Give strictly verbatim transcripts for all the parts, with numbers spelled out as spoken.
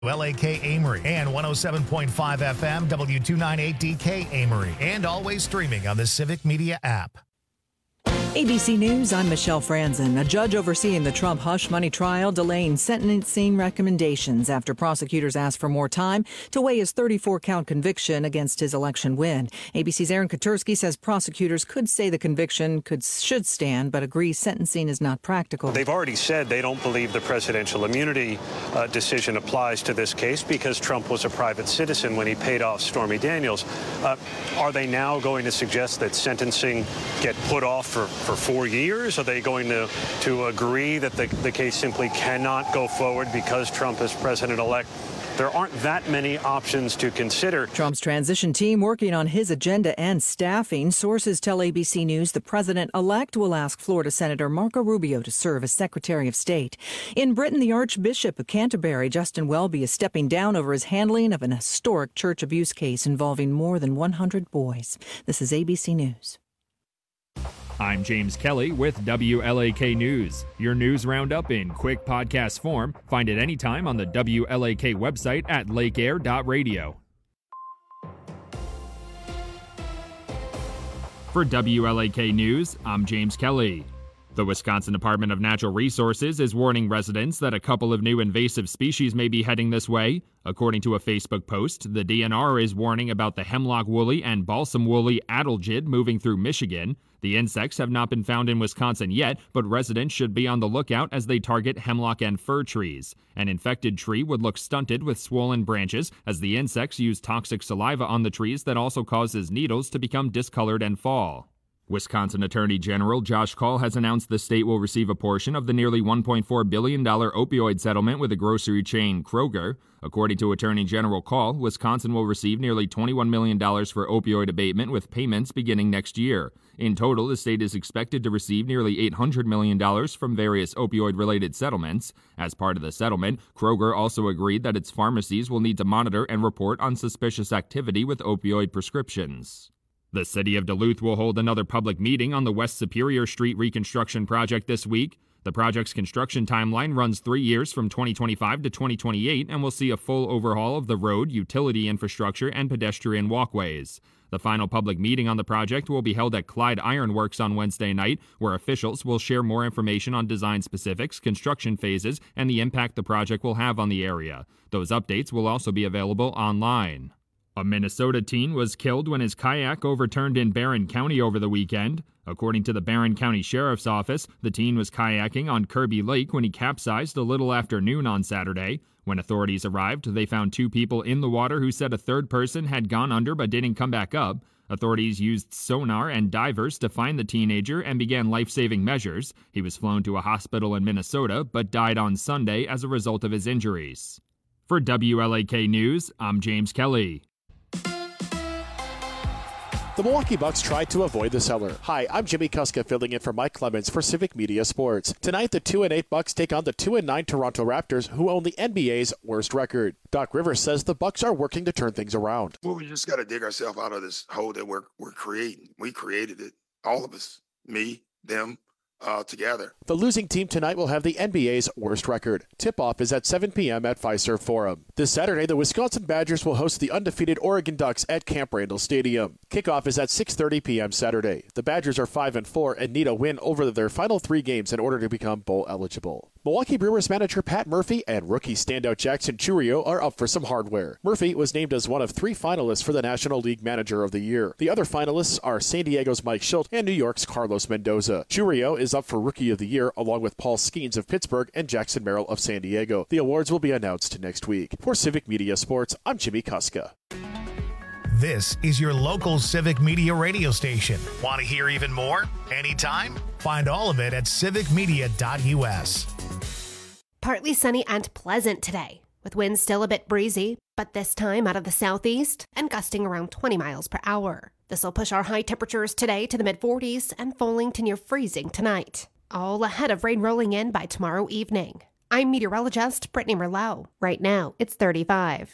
L A K Amory and one oh seven point five F M, W two ninety-eight D K Amory, and always streaming on the Civic Media app. A B C News, I'm Michelle Franzen. A judge overseeing the Trump hush money trial delaying sentencing recommendations after prosecutors asked for more time to weigh his thirty-four count conviction against his election win. A B C's Aaron Katersky says prosecutors could say the conviction could should stand, but agrees sentencing is not practical. They've already said they don't believe the presidential immunity uh, decision applies to this case because Trump was a private citizen when he paid off Stormy Daniels. Uh, are they now going to suggest that sentencing get put off for for four years? Are they going to, to agree that the, the case simply cannot go forward because Trump is president-elect? There aren't that many options to consider. Trump's transition team working on his agenda and staffing. Sources tell A B C News the president-elect will ask Florida Senator Marco Rubio to serve as Secretary of State. In Britain, the Archbishop of Canterbury, Justin Welby, is stepping down over his handling of an historic church abuse case involving more than one hundred boys. This is A B C News. I'm James Kelly with W L A K News. Your news roundup in quick podcast form. Find it anytime on the W L A K website at lake air dot radio. For W L A K News, I'm James Kelly. The Wisconsin Department of Natural Resources is warning residents that a couple of new invasive species may be heading this way. According to a Facebook post, the D N R is warning about the hemlock woolly and balsam woolly adelgid moving through Michigan. The insects have not been found in Wisconsin yet, but residents should be on the lookout as they target hemlock and fir trees. An infected tree would look stunted with swollen branches, as the insects use toxic saliva on the trees that also causes needles to become discolored and fall. Wisconsin Attorney General Josh Kaul has announced the state will receive a portion of the nearly one point four billion dollars opioid settlement with the grocery chain Kroger. According to Attorney General Kaul, Wisconsin will receive nearly twenty-one million dollars for opioid abatement with payments beginning next year. In total, the state is expected to receive nearly eight hundred million dollars from various opioid-related settlements. As part of the settlement, Kroger also agreed that its pharmacies will need to monitor and report on suspicious activity with opioid prescriptions. The city of Duluth will hold another public meeting on the West Superior Street reconstruction project this week. The project's construction timeline runs three years from twenty twenty-five to twenty twenty-eight and will see a full overhaul of the road, utility infrastructure, and pedestrian walkways. The final public meeting on the project will be held at Clyde Ironworks on Wednesday night, where officials will share more information on design specifics, construction phases, and the impact the project will have on the area. Those updates will also be available online. A Minnesota teen was killed when his kayak overturned in Barron County over the weekend. According to the Barron County Sheriff's Office, the teen was kayaking on Kirby Lake when he capsized a little after noon on Saturday. When authorities arrived, they found two people in the water who said a third person had gone under but didn't come back up. Authorities used sonar and divers to find the teenager and began life-saving measures. He was flown to a hospital in Minnesota but died on Sunday as a result of his injuries. For W L A K News, I'm James Kelly. The Milwaukee Bucks tried to avoid the cellar. Hi, I'm Jimmy Kuska filling in for Mike Clemens for Civic Media Sports. Tonight, the two and eight Bucks take on the two and nine Toronto Raptors, who own the N B A's worst record. Doc Rivers says the Bucks are working to turn things around. Well, we just got to dig ourselves out of this hole that we're we're creating. We created it, all of us, me, them. Uh, together. The losing team tonight will have the N B A's worst record. Tip-off is at seven p.m. at Fiserv Forum. This Saturday, the Wisconsin Badgers will host the undefeated Oregon Ducks at Camp Randall Stadium. Kickoff is at six thirty p.m. Saturday. The Badgers are five and four and need a win over their final three games in order to become bowl eligible. Milwaukee Brewers manager Pat Murphy and rookie standout Jackson Chourio are up for some hardware. Murphy was named as one of three finalists for the National League Manager of the Year. The other finalists are San Diego's Mike Schilt and New York's Carlos Mendoza. Chourio is up for Rookie of the Year along with Paul Skeens of Pittsburgh and Jackson Merrill of San Diego. The awards will be announced next week. For Civic Media Sports, I'm Jimmy Kuska. This is your local Civic Media radio station. Want to hear even more? Anytime? Find all of it at civic media dot u s. Partly sunny and pleasant today, with winds still a bit breezy, but this time out of the southeast and gusting around twenty miles per hour. This will push our high temperatures today to the mid forties and falling to near freezing tonight, all ahead of rain rolling in by tomorrow evening. I'm meteorologist Brittany Merlot. Right now, it's thirty-five.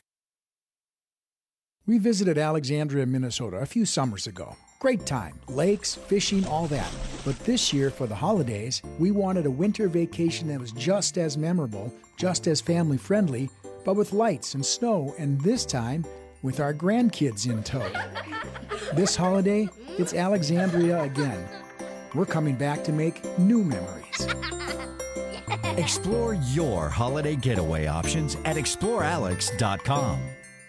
We visited Alexandria, Minnesota a few summers ago. Great time. Lakes, fishing, all that. But this year, for the holidays, we wanted a winter vacation that was just as memorable, just as family-friendly, but with lights and snow, and this time with our grandkids in tow. This holiday, it's Alexandria again. We're coming back to make new memories. Explore your holiday getaway options at explore alex dot com.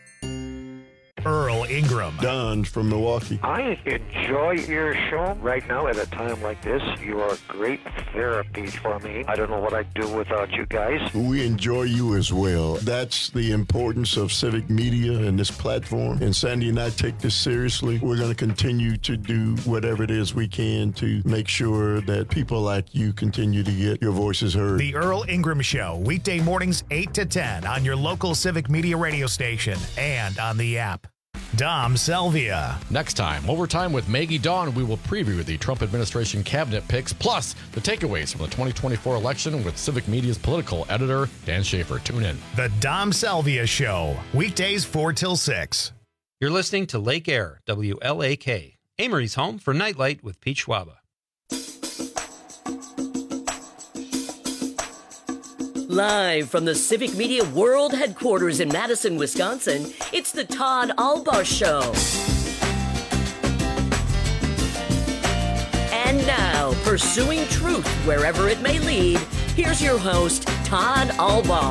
Earl Ingram. Don from Milwaukee. I enjoy your show. Right now, at a time like this, you are great therapy for me. I don't know what I'd do without you guys. We enjoy you as well. That's the importance of civic media and this platform. And Sandy and I take this seriously. We're going to continue to do whatever it is we can to make sure that people like you continue to get your voices heard. The Earl Ingram Show, weekday mornings eight to ten on your local civic media radio station and on the app. Dom Selvia. Next time, Overtime with Maggie Dawn, we will preview the Trump administration cabinet picks, plus the takeaways from the twenty twenty-four election with Civic Media's political editor, Dan Schaefer. Tune in. The Dom Selvia Show, weekdays four till six. You're listening to Lake Air, W L A K, Amory's home for Nightlight with Pete Schwaba. Live from the Civic Media World Headquarters in Madison, Wisconsin, it's the Todd Albaugh Show. And now, pursuing truth wherever it may lead, here's your host, Todd Albaugh.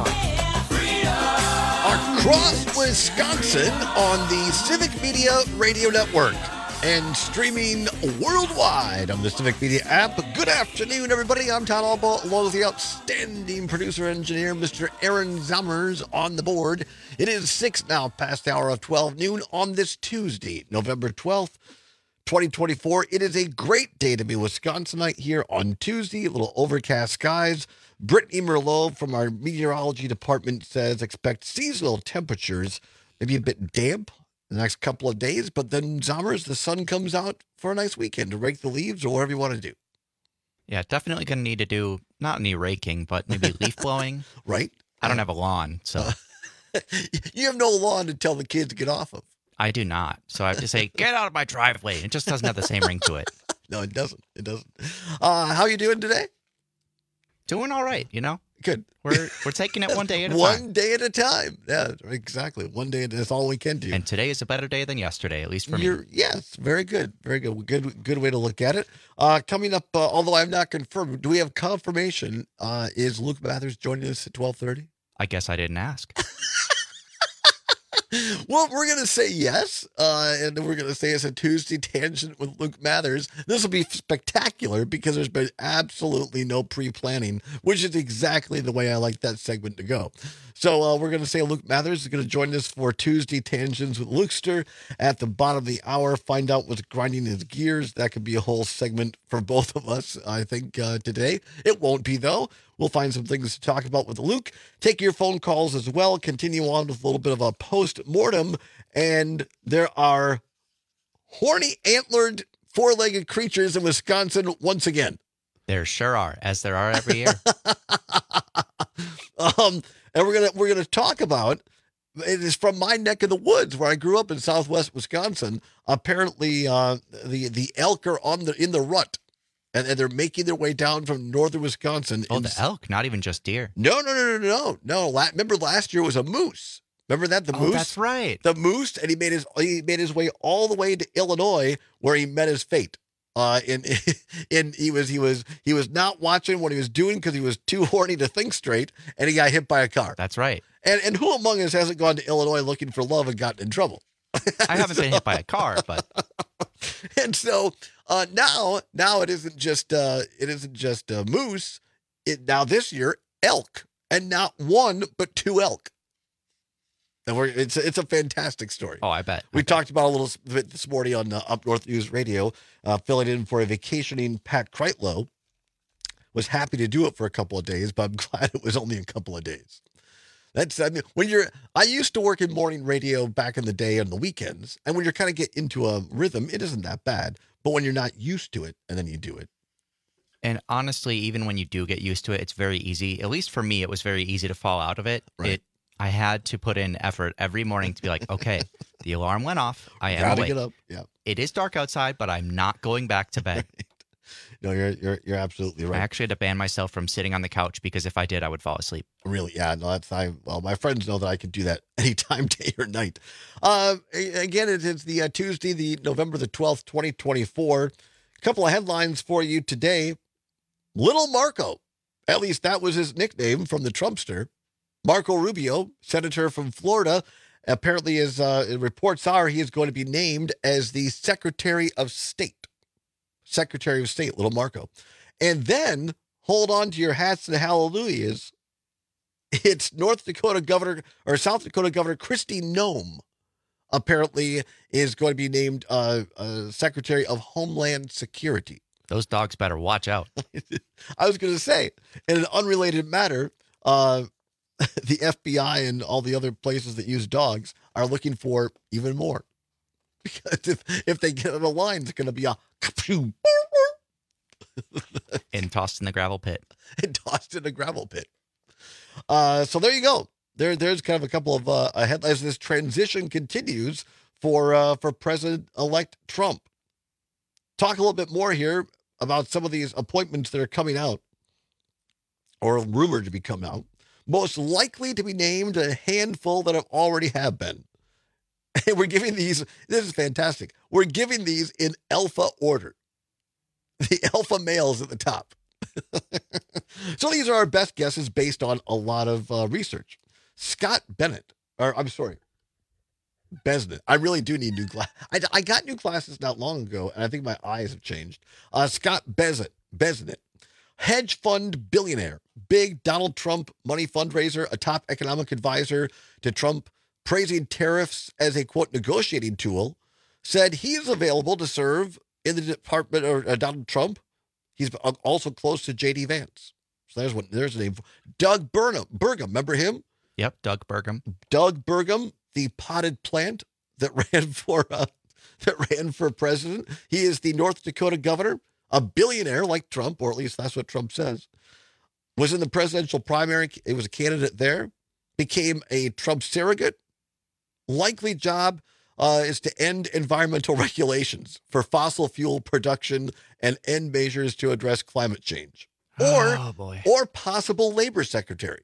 Across Wisconsin on the Civic Media Radio Network and streaming worldwide on the Civic Media app. Good afternoon, everybody. I'm Todd Albaugh, along with the outstanding producer engineer, Mister Aaron Zommers, on the board. It is six now past the hour of twelve noon on this Tuesday, November twelfth, twenty twenty-four. It is a great day to be Wisconsinite here on Tuesday. A little overcast skies. Brittany Merlot from our meteorology department says expect seasonal temperatures, maybe a bit damp the next couple of days, but then Zommers, the sun comes out for a nice weekend to rake the leaves or whatever you want to do. Yeah, definitely going to need to do not any raking, but maybe leaf blowing. Right. I don't have a lawn, so. Uh, you have no lawn to tell the kids to get off of. I do not. So I have to say, get out of my driveway. It just doesn't have the same ring to it. No, it doesn't. It doesn't. Uh, how are you doing today? Doing all right, you know? Good. We're we're taking it one day at a one time. One day at a time. Yeah, exactly. One day, that's all we can do. And today is a better day than yesterday, at least for You're, me. Yes, very good. Very good. Good good way to look at it. Uh, coming up, uh, although I'm not confirmed, do we have confirmation? Uh, is Luke Mathers joining us at twelve thirty? I guess I didn't ask. Well, we're going to say yes, uh, and then we're going to say it's a Tuesday Tangent with Luke Mathers. This will be spectacular because there's been absolutely no pre-planning, which is exactly the way I like that segment to go. So uh, we're going to say Luke Mathers is going to join us for Tuesday Tangents with Lukester at the bottom of the hour. Find out what's grinding his gears. That could be a whole segment for both of us, I think, uh, today. It won't be, though. We'll find some things to talk about with Luke. Take your phone calls as well. Continue on with a little bit of a post-mortem. And there are horny, antlered, four-legged creatures in Wisconsin once again. There sure are, as there are every year. um, and we're gonna we're gonna talk about. It is from my neck of the woods where I grew up in Southwest Wisconsin. Apparently, uh, the the elk are on the in the rut. And, and they're making their way down from northern Wisconsin. Oh, the elk, not even just deer. No, no, no, no, no, no. La- remember last year was a moose. Remember that the oh, moose? That's right. The moose, and he made his he made his way all the way to Illinois, where he met his fate. Uh, and and he was he was he was not watching what he was doing because he was too horny to think straight, and he got hit by a car. That's right. And and who among us hasn't gone to Illinois looking for love and gotten in trouble? I haven't been hit by a car, but and so uh, now, now it isn't just uh, it isn't just a moose. It now this year elk, and not one but two elk. And we're it's it's a fantastic story. Oh, I bet we I talked bet. about a little bit this morning on uh, Up North News Radio, uh, filling in for a vacationing Pat Kreitlow. Was happy to do it for a couple of days, but I'm glad it was only a couple of days. That's, I mean, when you're, I used to work in morning radio back in the day on the weekends, and when you're kind of get into a rhythm, it isn't that bad. But when you're not used to it, and then you do it. And honestly, even when you do get used to it, it's very easy. At least for me, it was very easy to fall out of it. Right. It, I had to put in effort every morning to be like, okay, the alarm went off. I am Gotta awake. get up. Yeah. It is dark outside, but I'm not going back to bed. No, you're you're you're absolutely right. I actually had to ban myself from sitting on the couch because if I did, I would fall asleep. Really? Yeah. No, that's I. Well, my friends know that I can do that anytime, day or night. Uh, again, it is the uh, Tuesday, the November the twelfth, twenty twenty four. A couple of headlines for you today. Little Marco, at least that was his nickname from the Trumpster. Marco Rubio, senator from Florida, apparently, as uh, reports are, he is going to be named as the Secretary of State. Secretary of State, Little Marco. And then, hold on to your hats and hallelujahs, it's North Dakota Governor, or South Dakota Governor Kristi Noem, apparently is going to be named uh, uh, Secretary of Homeland Security. Those dogs better watch out. I was going to say, in an unrelated matter, uh, the F B I and all the other places that use dogs are looking for even more. Because if, if they get on a line, it's going to be a and tossed in the gravel pit. And tossed in a gravel pit. Uh, so there you go. There, there's kind of a couple of uh, headlines. This transition continues for uh, for President-elect Trump. Talk a little bit more here about some of these appointments that are coming out, or rumored to be coming out. Most likely to be named, a handful that have already have been. And we're giving these, this is fantastic. We're giving these in alpha order. The alpha males at the top. So these are our best guesses based on a lot of uh, research. Scott Bennett, or I'm sorry, Besnett. I really do need new glasses. I, I got new glasses not long ago, and I think my eyes have changed. Uh, Scott Besnett, Besnett, hedge fund billionaire, big Donald Trump money fundraiser, a top economic advisor to Trump, praising tariffs as a, quote, negotiating tool, said he is available to serve in the department of uh, Donald Trump. He's also close to J D Vance. So there's what there's a name. Doug Burnham, Burgum, remember him? Yep, Doug Burgum. Doug Burgum, the potted plant that ran for uh, that ran for president. He is the North Dakota governor, a billionaire like Trump, or at least that's what Trump says. Was in the presidential primary. It was a candidate there. Became a Trump surrogate. Likely job uh, is to end environmental regulations for fossil fuel production and end measures to address climate change. Or, oh, boy. or possible labor secretary.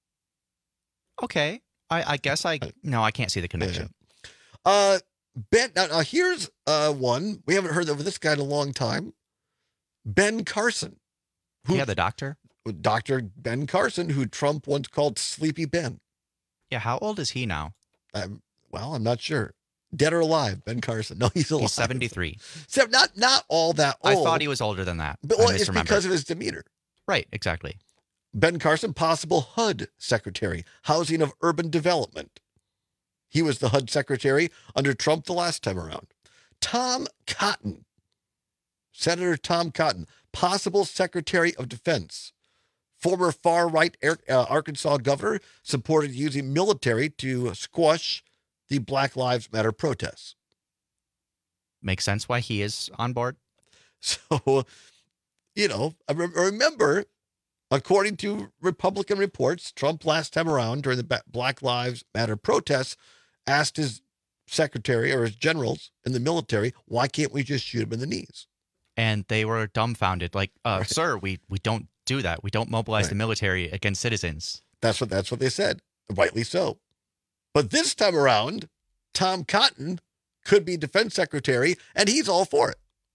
Okay. I, I guess I, no, I can't see the connection. Yeah. Uh, Ben, now, now here's uh, one. We haven't heard of this guy in a long time. Ben Carson. Who, yeah, the doctor. Doctor Ben Carson, who Trump once called Sleepy Ben. Yeah, how old is he now? Um, well, I'm not sure. Dead or alive, Ben Carson. No, he's alive. He's seventy-three. So not not all that old. I thought he was older than that. But well, it's because of his demeanor. Right, exactly. Ben Carson, possible H U D secretary, Housing of Urban Development. He was the H U D secretary under Trump the last time around. Tom Cotton, Senator Tom Cotton, possible Secretary of Defense. Former far-right uh, Arkansas governor, supported using military to squash the Black Lives Matter protests. Makes sense why he is on board. So, you know, I re- remember, according to Republican reports, Trump last time around during the Black Lives Matter protests asked his secretary or his generals in the military, why can't we just shoot him in the knees? And they were dumbfounded, like, uh, right. sir, we, we don't do that. We don't mobilize right. the military against citizens. That's what that's what they said. Rightly so. But this time around, Tom Cotton could be defense secretary, and he's all for it.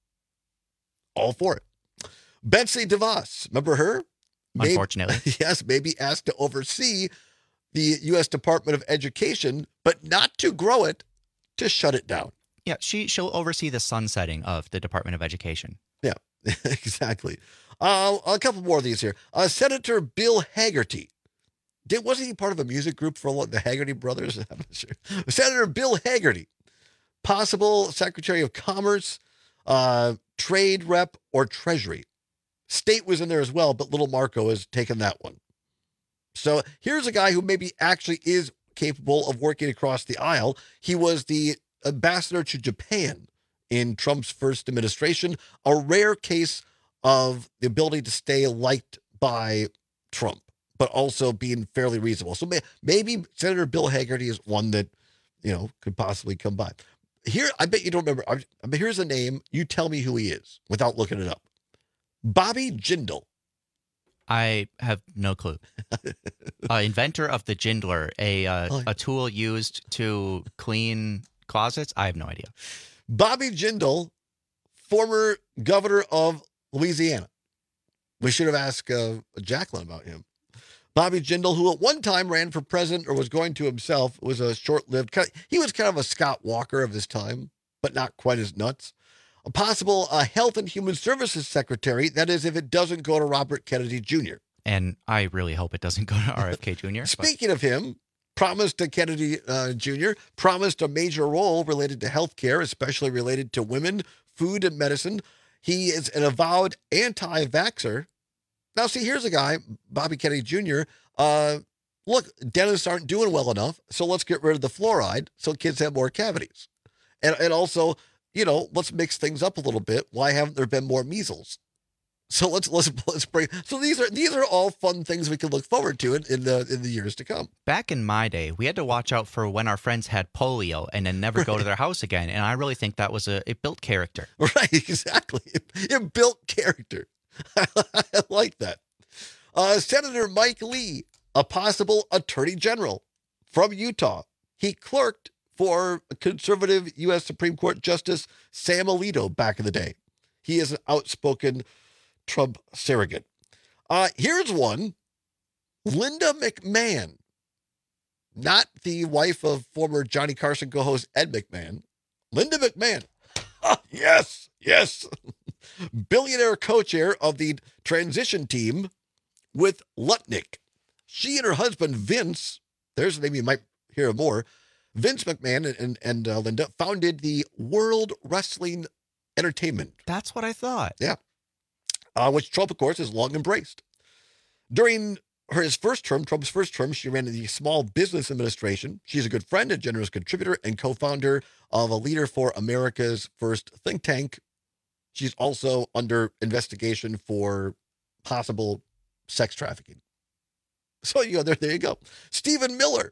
All for it. Betsy DeVos, remember her? Unfortunately. Maybe, yes, maybe asked to oversee the U S Department of Education, but not to grow it, to shut it down. Yeah, she, she'll oversee the sunsetting of the Department of Education. Yeah, exactly. Uh, a couple more of these here. Uh, Senator Bill Hagerty. Did, wasn't he part of a music group for a lot, the Hagerty brothers? I'm not sure. Senator Bill Hagerty, possible Secretary of Commerce, uh, Trade Rep, or Treasury. State was in there as well, but Little Marco has taken that one. So here's a guy who maybe actually is capable of working across the aisle. He was the ambassador to Japan in Trump's first administration, a rare case of the ability to stay liked by Trump, but also being fairly reasonable. So may, maybe Senator Bill Hagerty is one that, you know, could possibly come by. Here, I bet you don't remember. I, I mean, here's a name. You tell me who he is without looking it up. Bobby Jindal. I have no clue. uh, inventor of the Jindler, a uh, oh. a tool used to clean closets. I have no idea. Bobby Jindal, former governor of Louisiana. We should have asked uh, Jacqueline about him. Bobby Jindal, who at one time ran for president or was going to himself, was a short-lived. He was kind of a Scott Walker of his time, but not quite as nuts. A possible uh, Health and Human Services Secretary, that is, if it doesn't go to Robert Kennedy Junior And I really hope it doesn't go to R F K Junior Speaking but. of him, promised to Kennedy uh, Junior, promised a major role related to health care, especially related to women, food, and medicine. He is an avowed anti-vaxxer. Now, see, here's a guy, Bobby Kennedy Junior Uh, look, dentists aren't doing well enough, so let's get rid of the fluoride so kids have more cavities. And, and also... You know, let's mix things up a little bit. Why haven't there been more measles? So let's let's let's bring. So these are these are all fun things we can look forward to in, in the in the years to come. Back in my day, we had to watch out for when our friends had polio and then never right. go to their house again. And I really think that was a it built character. Right, exactly. It, it built character. I like that. Uh, Senator Mike Lee, a possible attorney general from Utah. He clerked for conservative U S Supreme Court Justice Sam Alito back in the day. He is an outspoken Trump surrogate. Uh, here's one. Linda McMahon, not the wife of former Johnny Carson co-host Ed McMahon. Linda McMahon. yes, yes. Billionaire co-chair of the transition team with Lutnick. She and her husband, Vince, there's a name you might hear more, Vince McMahon and, and, and uh, Linda founded the World Wrestling Entertainment. That's what I thought. Yeah. Uh, which Trump, of course, has long embraced. During her his first term, Trump's first term, she ran the Small Business Administration. She's a good friend, a generous contributor, and co-founder of a Leader for America's First think tank. She's also under investigation for possible sex trafficking. So, you know, there, there you go. Stephen Miller,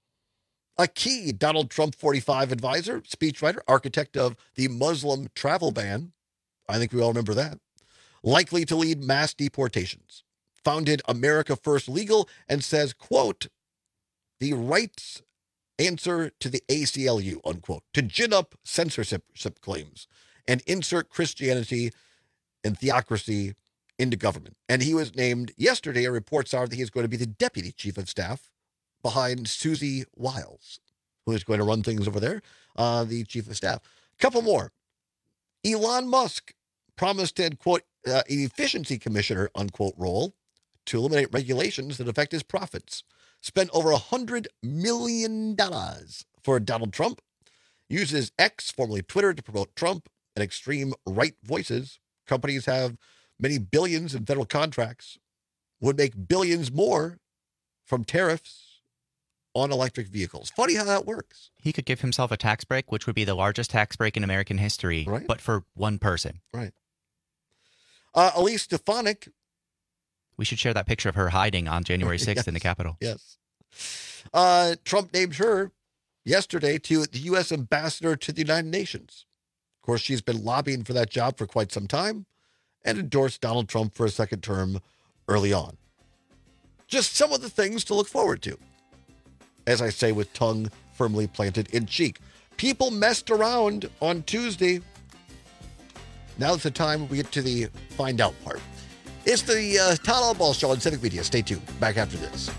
a key Donald Trump forty-five advisor, speechwriter, architect of the Muslim travel ban. I think we all remember that. Likely to lead mass deportations. Founded America First Legal and says, quote, the rights answer to the A C L U, unquote, to gin up censorship claims and insert Christianity and theocracy into government. And he was named yesterday, reports are that he is going to be the deputy chief of staff behind Susie Wiles, who is going to run things over there, uh, the chief of staff. Couple more. Elon Musk promised to, quote, uh, an efficiency commissioner, unquote, role to eliminate regulations that affect his profits. Spent over one hundred million dollars for Donald Trump. Uses X, formerly Twitter, to promote Trump and extreme right voices. Companies have many billions in federal contracts. Would make billions more from tariffs on electric vehicles. Funny how that works. He could give himself a tax break, which would be the largest tax break in American history, right. but for one person. Right. Uh, Elise Stefanik. We should share that picture of her hiding on January sixth yes. in the Capitol. Yes. Uh, Trump named her yesterday to the U S ambassador to the United Nations. Of course, she's been lobbying for that job for quite some time and endorsed Donald Trump for a second term early on. Just some of the things to look forward to. As I say, with tongue firmly planted in cheek. People messed around on Tuesday. Now's the time we get to the find out part. It's the uh, Todd Albaugh Show on Civic Media. Stay tuned. Back after this.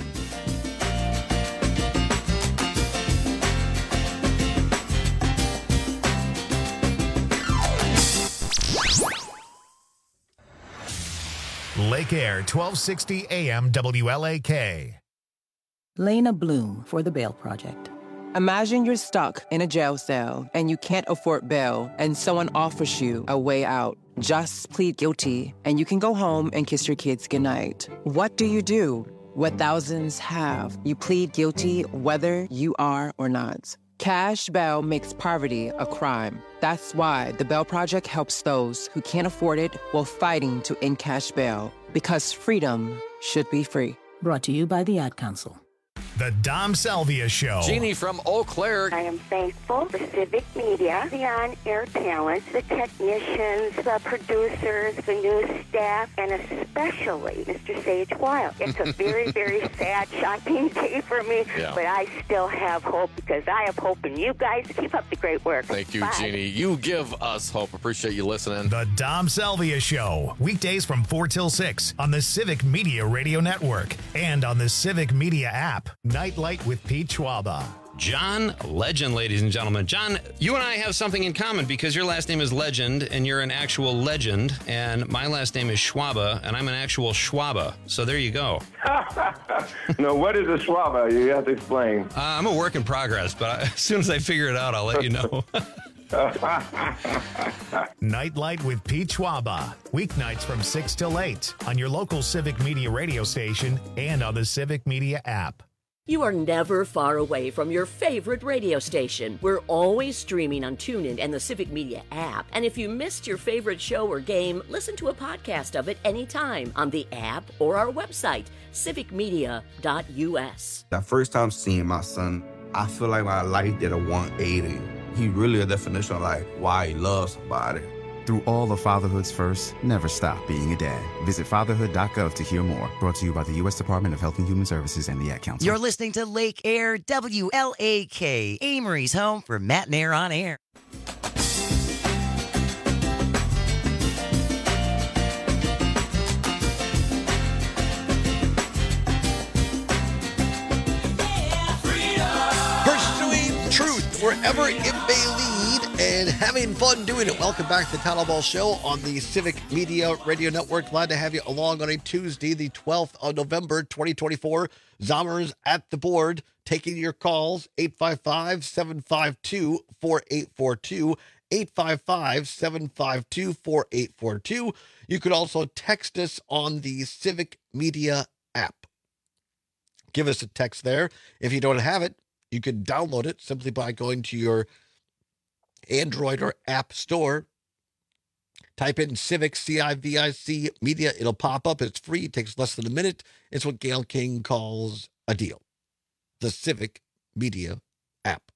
Lake Air, twelve sixty A M W L A K. Lena Bloom for the Bail Project. Imagine you're stuck in a jail cell and you can't afford bail and someone offers you a way out. Just plead guilty and you can go home and kiss your kids goodnight. What do you do? What thousands have. You plead guilty whether you are or not. Cash bail makes poverty a crime. That's why the Bail Project helps those who can't afford it while fighting to end cash bail. Because freedom should be free. Brought to you by the Ad Council. The Dom Salvia Show. Jeannie from Eau Claire. I am thankful for Civic Media, the on-air talent, the technicians, the producers, the news staff, and especially Mister Sage Wild. It's a very, very sad, shocking day for me, Yeah. but I still have hope because I have hope in you guys. Keep up the great work. Thank you, Bye. Jeannie. You give us hope. Appreciate you listening. The Dom Salvia Show. Weekdays from four till six on the Civic Media Radio Network and on the Civic Media app. Nightlight with Pete Schwaba. John Legend, ladies and gentlemen. John, you and I have something in common because your last name is Legend and you're an actual legend, and my last name is Schwaba and I'm an actual Schwaba. So there you go. No, what is a Schwaba? You have to explain. Uh, I'm a work in progress, but I, as soon as I figure it out, I'll let you know. Nightlight with Pete Schwaba. Weeknights from six till eight on your local Civic Media radio station and on the Civic Media app. You are never far away from your favorite radio station. We're always streaming on TuneIn and the Civic Media app. And if you missed your favorite show or game, listen to a podcast of it anytime on the app or our website, civic media dot u s. The first time seeing my son, I feel like my life did a one eighty. He really a definition of like why he loves somebody. Through all of fatherhood's first, never stop being a dad. Visit fatherhood dot gov to hear more. Brought to you by the U S Department of Health and Human Services and the Ad Council. You're listening to Lake Air W L A K, Amory's home for Matt and Air on Air. Pursuing truth wherever it may lead and having fun doing it. Welcome back to the Town Ball Show on the Civic Media Radio Network. Glad to have you along on a Tuesday, the twelfth of November, twenty twenty-four. Zommers at the board, taking your calls, eight five five, seven five two, four eight four two, eight five five, seven five two, four eight four two. You could also text us on the Civic Media app. Give us a text there. If you don't have it, you can download it simply by going to your Android or App Store. Type in Civic, C I V I C, Media. It'll pop up. It's free. It takes less than a minute. It's what Gail King calls a deal. The Civic Media app.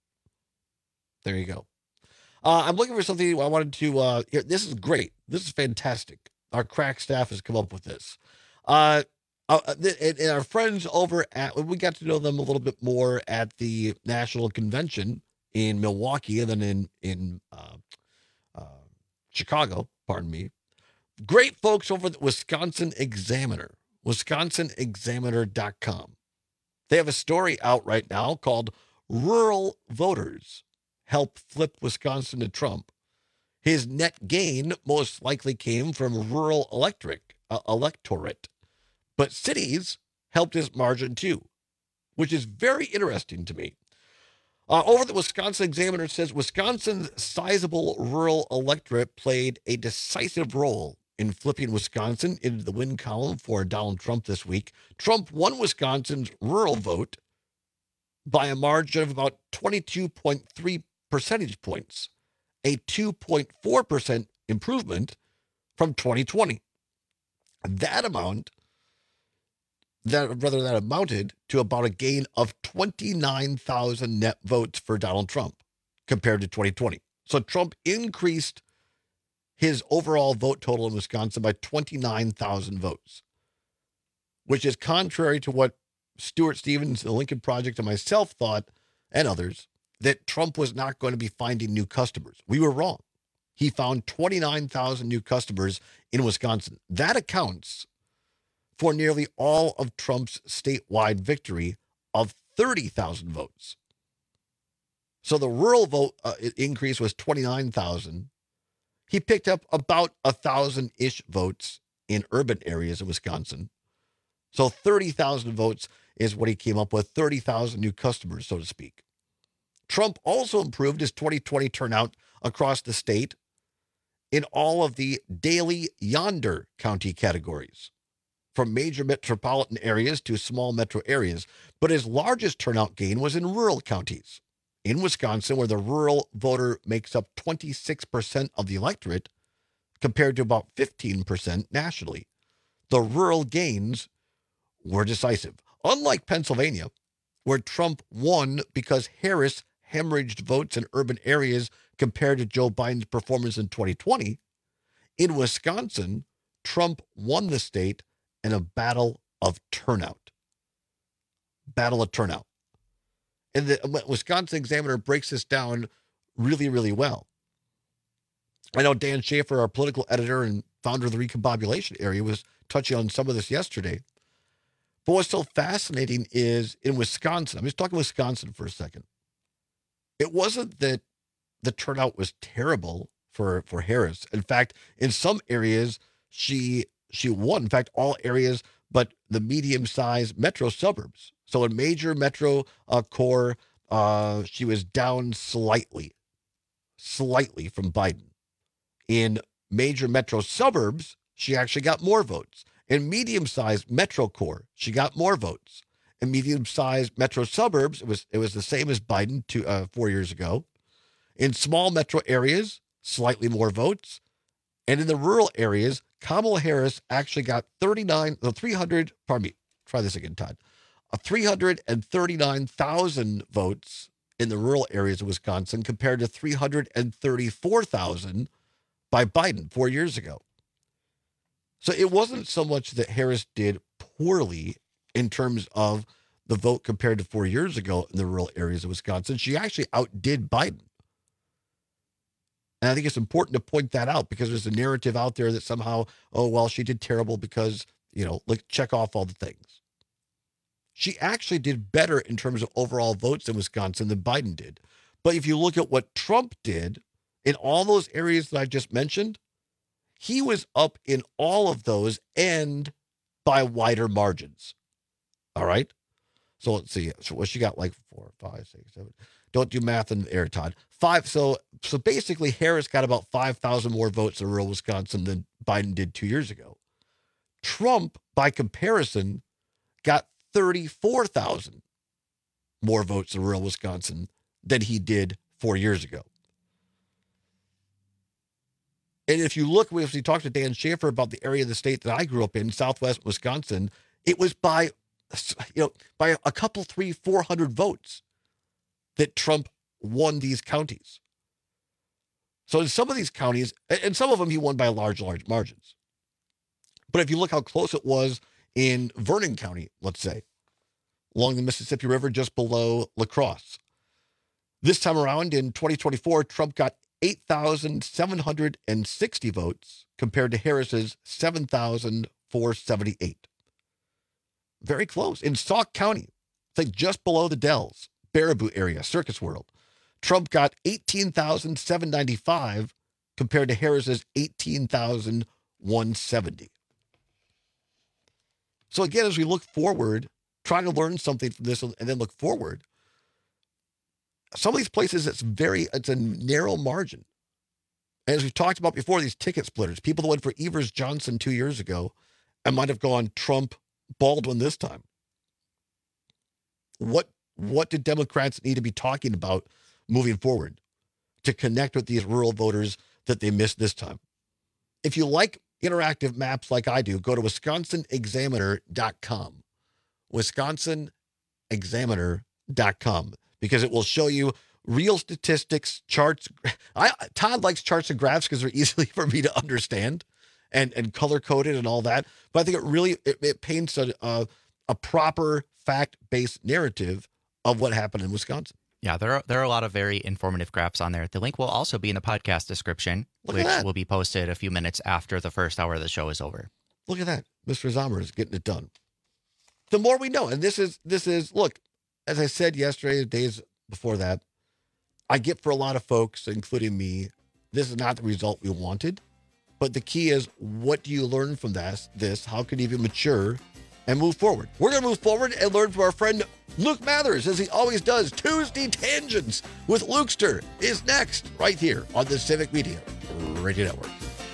There you go. Uh, I'm looking for something I wanted to... Uh, here, this is great. This is fantastic. Our crack staff has come up with this. Uh, uh, and, and our friends over at... We got to know them a little bit more at the National Convention in Milwaukee and then in, in uh, uh, Chicago, pardon me. Great folks over at the Wisconsin Examiner, wisconsin examiner dot com. They have a story out right now called Rural Voters Help Flip Wisconsin to Trump. His net gain most likely came from rural electric, uh, electorate, but cities helped his margin too, which is very interesting to me. Uh, over the Wisconsin Examiner says Wisconsin's sizable rural electorate played a decisive role in flipping Wisconsin into the win column for Donald Trump this week. Trump won Wisconsin's rural vote by a margin of about twenty-two point three percentage points, a two point four percent improvement from twenty twenty. That amount That rather that amounted to about a gain of twenty-nine thousand net votes for Donald Trump compared to twenty twenty. So Trump increased his overall vote total in Wisconsin by twenty-nine thousand votes, which is contrary to what Stuart Stevens, the Lincoln Project, and myself thought, and others, that Trump was not going to be finding new customers. We were wrong. He found twenty-nine thousand new customers in Wisconsin. That accounts for nearly all of Trump's statewide victory of thirty thousand votes. So the rural vote uh, increase was twenty-nine thousand. He picked up about one thousand-ish votes in urban areas of Wisconsin. So thirty thousand votes is what he came up with, thirty thousand new customers, so to speak. Trump also improved his twenty twenty turnout across the state in all of the Daily Yonder County categories, from major metropolitan areas to small metro areas. But his largest turnout gain was in rural counties. In Wisconsin, where the rural voter makes up twenty-six percent of the electorate, compared to about fifteen percent nationally. The rural gains were decisive. Unlike Pennsylvania, where Trump won because Harris hemorrhaged votes in urban areas compared to Joe Biden's performance in twenty twenty, in Wisconsin, Trump won the state in a battle of turnout. Battle of turnout. And the Wisconsin Examiner breaks this down really, really well. I know Dan Schaefer, our political editor and founder of the Recombobulation Area, was touching on some of this yesterday. But what's so fascinating is in Wisconsin, I'm just talking Wisconsin for a second. It wasn't that the turnout was terrible for, for Harris. In fact, in some areas, she she won. In fact, all areas but the medium-sized metro suburbs. So in major metro uh, core, uh, she was down slightly, slightly from Biden. In major metro suburbs, she actually got more votes. In medium-sized metro core, she got more votes. In medium-sized metro suburbs, it was it was the same as Biden two, uh, four years ago. In small metro areas, slightly more votes. And in the rural areas, Kamala Harris actually got thirty-nine, uh, three hundred, pardon me, try this again, Todd. Uh, three hundred thirty-nine thousand votes in the rural areas of Wisconsin compared to three hundred thirty-four thousand by Biden four years ago. So it wasn't so much that Harris did poorly in terms of the vote compared to four years ago in the rural areas of Wisconsin. She actually outdid Biden. And I think it's important to point that out because there's a narrative out there that somehow, oh, well, she did terrible because, you know, like check off all the things. She actually did better in terms of overall votes in Wisconsin than Biden did. But if you look at what Trump did in all those areas that I just mentioned, he was up in all of those and by wider margins. All right. So let's see. So what she got like four, five, six, seven. Don't do math in the air, Todd. Five. So so basically, Harris got about five thousand more votes in rural Wisconsin than Biden did two years ago. Trump, by comparison, got thirty-four thousand more votes in rural Wisconsin than he did four years ago. And if you look, if you talk to Dan Schaefer about the area of the state that I grew up in, Southwest Wisconsin, it was by, you know, by a couple, three, four hundred votes that Trump won these counties. So in some of these counties, and some of them he won by large, large margins. But if you look how close it was in Vernon County, let's say, along the Mississippi River, just below La Crosse. This time around in twenty twenty-four, Trump got eight thousand seven hundred sixty votes compared to Harris's seven thousand four hundred seventy-eight. Very close. In Sauk County, I think just below the Dells, Baraboo area, Circus World, Trump got eighteen thousand seven hundred ninety-five compared to Harris's eighteen thousand one hundred seventy. So again, as we look forward, trying to learn something from this and then look forward, some of these places, it's very, it's a narrow margin. And as we've talked about before, these ticket splitters, people that went for Evers Johnson two years ago and might have gone Trump Baldwin this time. What, what do Democrats need to be talking about moving forward to connect with these rural voters that they missed this time? If you like interactive maps like I do, go to wisconsin examiner dot com. wisconsin examiner dot com. Because it will show you real statistics, charts. I, Todd likes charts and graphs because they're easily for me to understand and, and color-coded and all that. But I think it really, it, it paints a, a, a proper fact-based narrative of what happened in Wisconsin. Yeah, there are, there are a lot of very informative graphs on there. The link will also be in the podcast description, Look which at that. will be posted a few minutes after the first hour of the show is over. Look at that. Mister Zomer is getting it done. The more we know, and this is, this is, look, as I said yesterday, the days before that, I get for a lot of folks, including me, this is not the result we wanted. But the key is, what do you learn from this? This, how can you even mature and move forward? We're going to move forward and learn from our friend Luke Mathers, as he always does. Tuesday Tangents with Lukester is next, right here on the Civic Media Radio Network.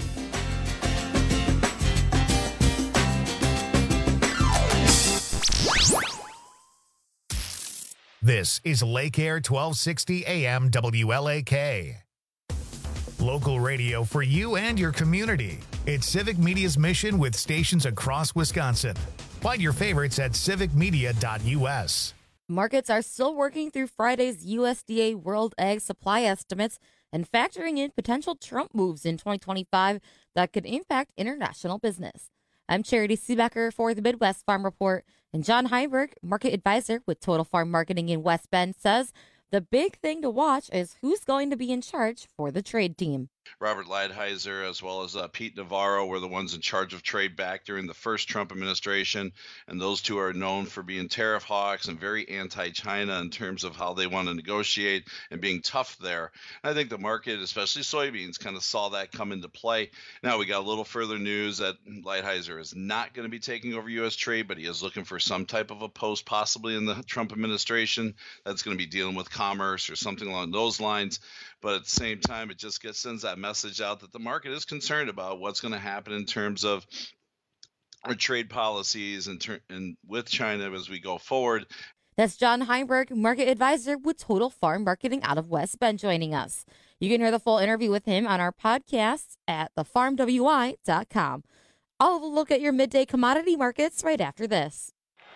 This is Lake Air twelve sixty A M W L A K. Local radio for you and your community. It's Civic Media's mission with stations across Wisconsin. Find your favorites at civic media dot U S. Markets are still working through Friday's U S D A World Ag Supply estimates and factoring in potential Trump moves in twenty twenty-five that could impact international business. I'm Charity Seebecker for the Midwest Farm Report, and John Heinberg, market advisor with Total Farm Marketing in West Bend, says the big thing to watch is who's going to be in charge for the trade team. Robert Lighthizer, as well as uh, Pete Navarro, were the ones in charge of trade back during the first Trump administration. And those two are known for being tariff hawks and very anti-China in terms of how they want to negotiate and being tough there. And I think the market, especially soybeans, kind of saw that come into play. Now we got a little further news that Lighthizer is not going to be taking over U S trade, but he is looking for some type of a post possibly in the Trump administration that's going to be dealing with commerce or something along those lines. But at the same time, it just gets, sends that message out that the market is concerned about what's going to happen in terms of our trade policies and, ter- and with China as we go forward. That's John Heinberg, market advisor with Total Farm Marketing out of West Bend, joining us. You can hear the full interview with him on our podcast at the farm w i dot com. I'll have a look at your midday commodity markets right after this.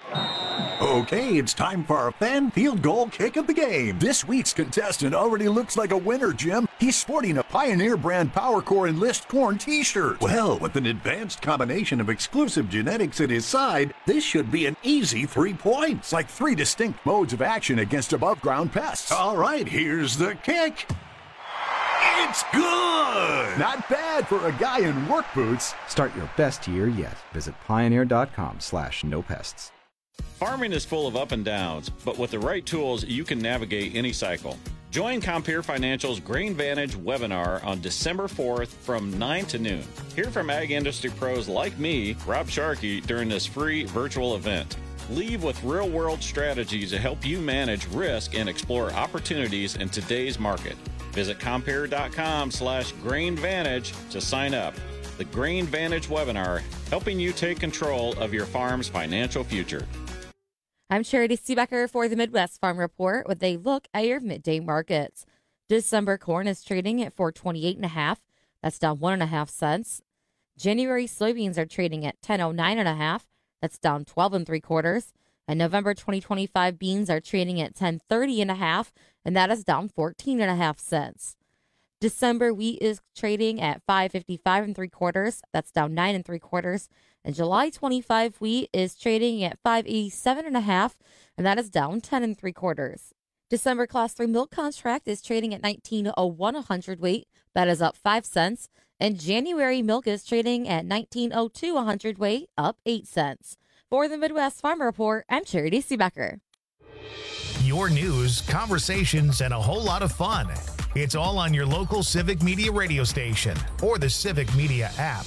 Okay, it's time for our fan field goal kick of the game. This week's contestant already looks like a winner, Jim. He's sporting a Pioneer brand PowerCore Enlist Corn t-shirt. Well, with an advanced combination of exclusive genetics at his side, this should be an easy three points, like three distinct modes of action against above-ground pests. All right, here's the kick. It's good! Not bad for a guy in work boots. Start your best year yet. Visit pioneer.com slash no pests. Farming is full of up and downs, but with the right tools, you can navigate any cycle. Join Compeer Financial's Grain Vantage webinar on December fourth from nine to noon. Hear from ag industry pros like me, Rob Sharkey, during this free virtual event. Leave with real-world strategies to help you manage risk and explore opportunities in today's market. Visit Compeer.com slash Grain Vantage to sign up. The Grain Vantage webinar, helping you take control of your farm's financial future. I'm Charity Seebecker for the Midwest Farm Report with a look at your midday markets. December corn is trading at four twenty-eight and a half. That's down one and a half cents. January soybeans are trading at ten oh nine and a half. That's down twelve and three quarters. And November twenty twenty-five beans are trading at ten thirty and a half, and that is down fourteen and a half cents. December wheat is trading at five fifty-five and three quarters. That's down nine and three quarters. And July twenty-five wheat is trading at five eighty-seven and a half, and that is down ten and three quarters. December class three milk contract is trading at nineteen oh one a hundredweight. That is up five cents. And January milk is trading at nineteen oh two a hundredweight, up eight cents. For the Midwest Farm Report, I'm Charity Seebecker. Your news, conversations, and a whole lot of fun. It's all on your local Civic Media radio station or the Civic Media app.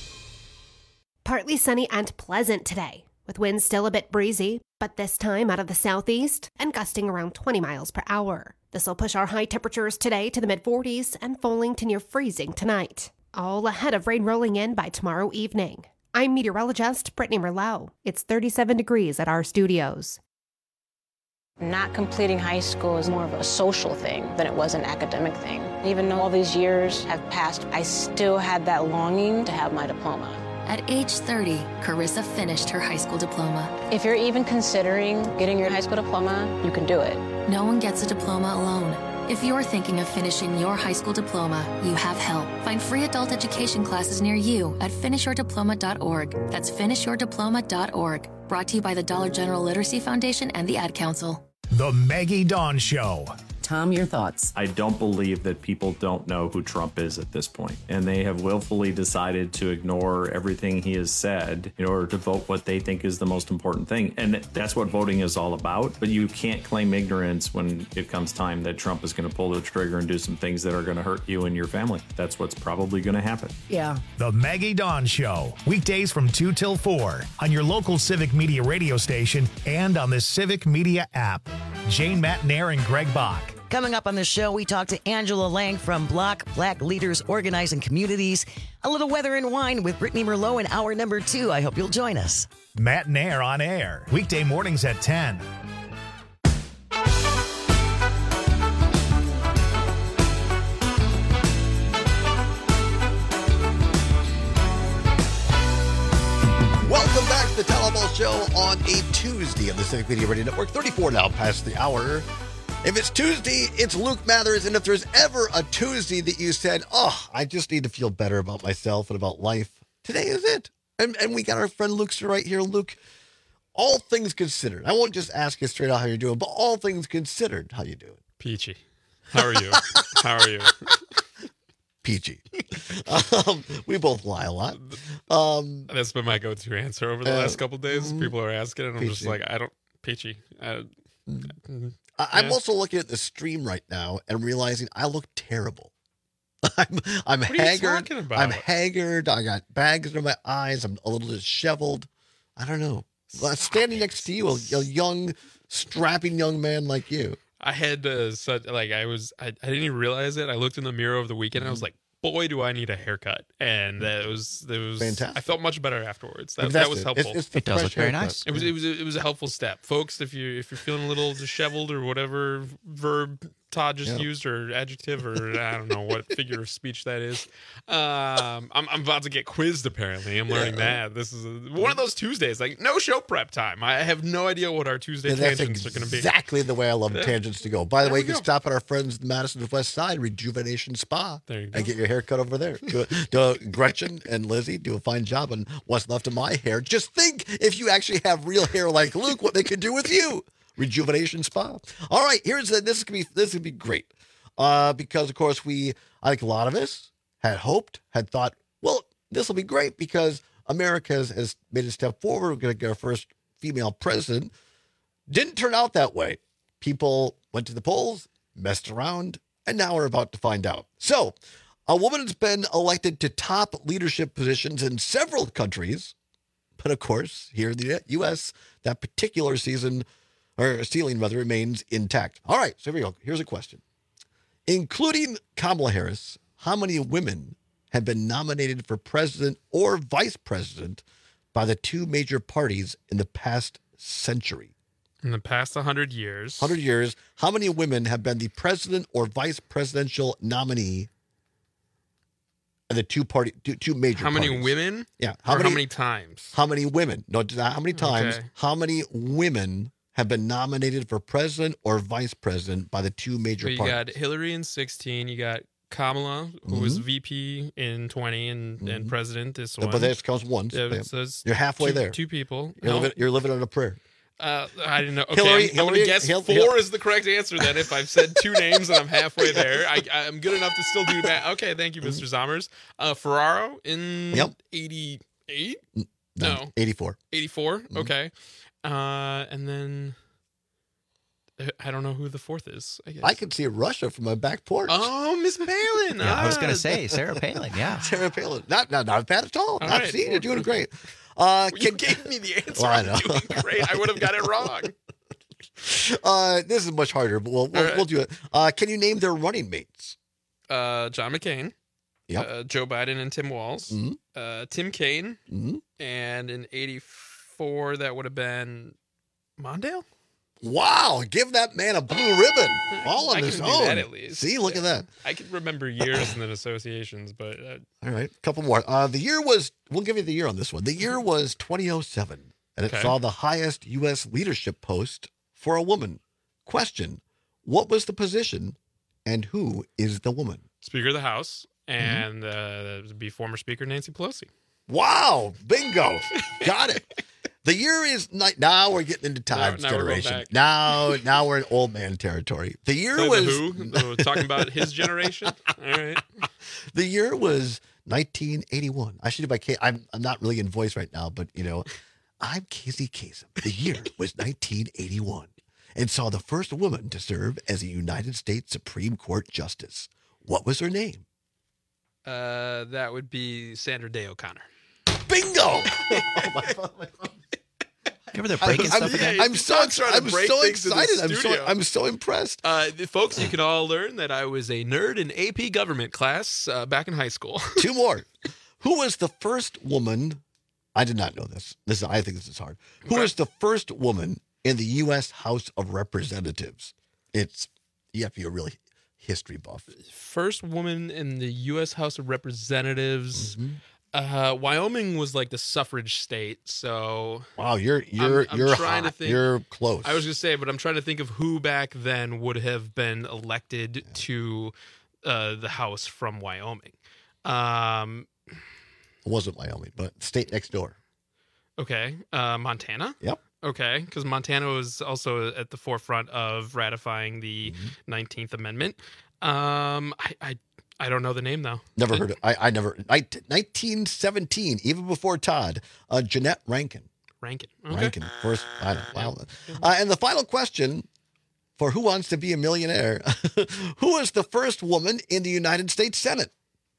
Partly sunny and pleasant today, with winds still a bit breezy, but this time out of the southeast and gusting around twenty miles per hour. This will push our high temperatures today to the mid forties and falling to near freezing tonight, all ahead of rain rolling in by tomorrow evening. I'm meteorologist Brittany Merlot. It's thirty-seven degrees at our studios. Not completing high school is more of a social thing than it was an academic thing. Even though all these years have passed, I still had that longing to have my diploma. At age thirty, Carissa finished her high school diploma. If you're even considering getting your high school diploma, you can do it. No one gets a diploma alone. If you're thinking of finishing your high school diploma, you have help. Find free adult education classes near you at finish your diploma dot org. That's finish your diploma dot org. Brought to you by the Dollar General Literacy Foundation and the Ad Council. The Maggie Dawn Show. Tom, your thoughts? I don't believe that people don't know who Trump is at this point, and they have willfully decided to ignore everything he has said in order to vote what they think is the most important thing. And that's what voting is all about. But you can't claim ignorance when it comes time that Trump is going to pull the trigger and do some things that are going to hurt you and your family. That's what's probably going to happen. Yeah. The Maggie Dawn Show, weekdays from two till four on your local Civic Media radio station and on the Civic Media app. Jane Matnair and Greg Bach. Coming up on the show, we talk to Angela Lang from Block Black Leaders Organizing Communities. A little weather and wine with Brittany Merlot in hour number two. I hope you'll join us. Matnair on air, weekday mornings at ten. Welcome back to the Talaball show on a Tuesday on the Civic Media Radio Network. thirty-four now past the hour. If it's Tuesday, it's Luke Mathers. And if there's ever a Tuesday that you said, oh, I just need to feel better about myself and about life, today is it. And, and we got our friend Luke right here. Luke, all things considered, I won't just ask you straight out how you're doing, but all things considered, how you doing? Peachy. How are you? How are you? Peachy. Um, we both lie a lot. Um, That's been my go-to answer over the uh, last couple of days. People are asking, and I'm Peachy. just like, I don't, Peachy. I, I, I'm yeah. also looking at the stream right now and realizing I look terrible. I'm I'm What are you haggard. talking about? I'm haggard. I got bags under my eyes. I'm a little disheveled. I don't know. Standing next to you, a, a young, strapping young man like you. I had uh, such like I was I, I didn't even realize it. I looked in the mirror over the weekend and I was like, boy, do I need a haircut. And that was that was Fantastic. I felt much better afterwards. That, That's that was it. helpful. It's- it's the It does fresh look very haircut. nice. It was it was a, it was a helpful step, folks. If you if you're feeling a little disheveled or whatever verb Todd just Yeah. used or adjective or I don't know what figure of speech that is, um, I'm I'm about to get quizzed. Apparently, I'm learning Yeah. that this is a, one of those Tuesdays. Like no show prep time. I have no idea what our Tuesday And that's tangents are going to be. exactly the way I love Yeah. tangents to go. By the There way, we you can go. stop at our friends in Madison West Side Rejuvenation Spa There you go. and get your hair cut over there. Do, do, Gretchen and Lizzie do a fine job on what's left of my hair. Just think if you actually have real hair like Luke, what they could do with you. Rejuvenation Spa. All right, here's the, this is gonna be this is gonna be great. Uh, because of course we, I think a lot of us had hoped, had thought, well, this will be great because America has, has made a step forward. We're going to get our first female president. Didn't turn out that way. People went to the polls, messed around, and now we're about to find out. So, a woman has been elected to top leadership positions in several countries, but of course, here in the U S, that particular season or ceiling rather remains intact. All right, so here we go. Here's a question. Including Kamala Harris, how many women have been nominated for president or vice president by the two major parties in the past century? In the past one hundred years. one hundred years, how many women have been the president or vice presidential nominee in the two party two, two major How many parties? women? Yeah. How, how many times? How many women? No, not how many times. Okay. How many women have been nominated for president or vice president by the two major So you parties? got Hillary in sixteen. You got Kamala, who was Mhm. V P in twenty and, and president this But one. that counts once. Yeah, Yeah. so it's You're halfway two- there. Two people. You're, No. living, you're living on a prayer. Uh, I didn't know. Okay, Hillary- I'm, I'm Hillary- going to guess Hil- four Hil- is the correct answer then if I've said two names and I'm halfway there. I, I'm good enough to still do that. Okay, thank you, Mister Zommers. Uh, Ferraro in Yep. eighty-eight? No, No. eighty-four. eighty-four? Okay. Uh, and then I don't know who the fourth is, I guess. I can see Russia from my back porch. Oh, Miss Palin. Yeah, I was Ah. going to say Sarah Palin. Yeah. Sarah Palin. Not, not, not bad at all. All Not right. see, you're doing great. Uh, You can, gave me the answer. Well, I I'm know. doing great. I would have got it wrong. uh, this is much harder, but we'll, we'll, All right. we'll do it. Uh, can you name their running mates? Uh, John McCain. Yep. Uh, Joe Biden and Tim Walz. Mhm. Uh, Tim Kaine. Mhm. And in eighty-four, that would have been Mondale? Wow, give that man a blue ribbon all on I his can do own. that at least. See, look at that. I can remember years and then associations, but uh, All right, a couple more. Uh, the year was, we'll give you the year on this one. The year was twenty oh seven, and it Okay. saw the highest U S leadership post for a woman. Question, what was the position and who is the woman? Speaker of the House, Mm-hmm. and uh, that would be former Speaker Nancy Pelosi. Wow, bingo. Got it. The year is ni- now we're getting into Todd's now we're going generation. back. Now, now we're in old man territory. The year So was the Who, uh, talking about his generation. All right. the year was nineteen eighty-one. I should do my K. I'm I'm not really in voice right now, but you know, I'm Casey Kasem. The year was nineteen eighty-one, and saw the first woman to serve as a United States Supreme Court justice. What was her name? Uh, that would be Sandra Day O'Connor. Bingo! Oh, Remember they're breaking I'm, stuff again? I'm so Stop trying to I'm break so things in the excited. I'm so studio. I'm so impressed. Uh, the folks, you can all learn that I was a nerd in A P government class uh, back in high school. Two more. Who was the first woman? I did not know this. This is, I think this is hard. Who Okay. was the first woman in the U S House of Representatives? It's you have to be a really history buff. First woman in the U S House of Representatives. Mm-hmm. Uh, Wyoming was like the suffrage state, so wow, you're you're I'm, I'm you're trying hot. to think. You're close. I was gonna say, but I'm trying to think of who back then would have been elected yeah. to uh, the House from Wyoming. Um, it wasn't Wyoming, but state next door. Okay, uh, Montana. Yep. Okay, because Montana was also at the forefront of ratifying the mm-hmm. nineteenth Amendment. Um, I, I I don't know the name though. Never heard it. I, I never. nineteen seventeen, even before Todd, uh, Jeanette Rankin. Rankin. Okay. Rankin. First, I don't know. Uh, and the final question for Who Wants to Be a Millionaire? Who was the first woman in the United States Senate?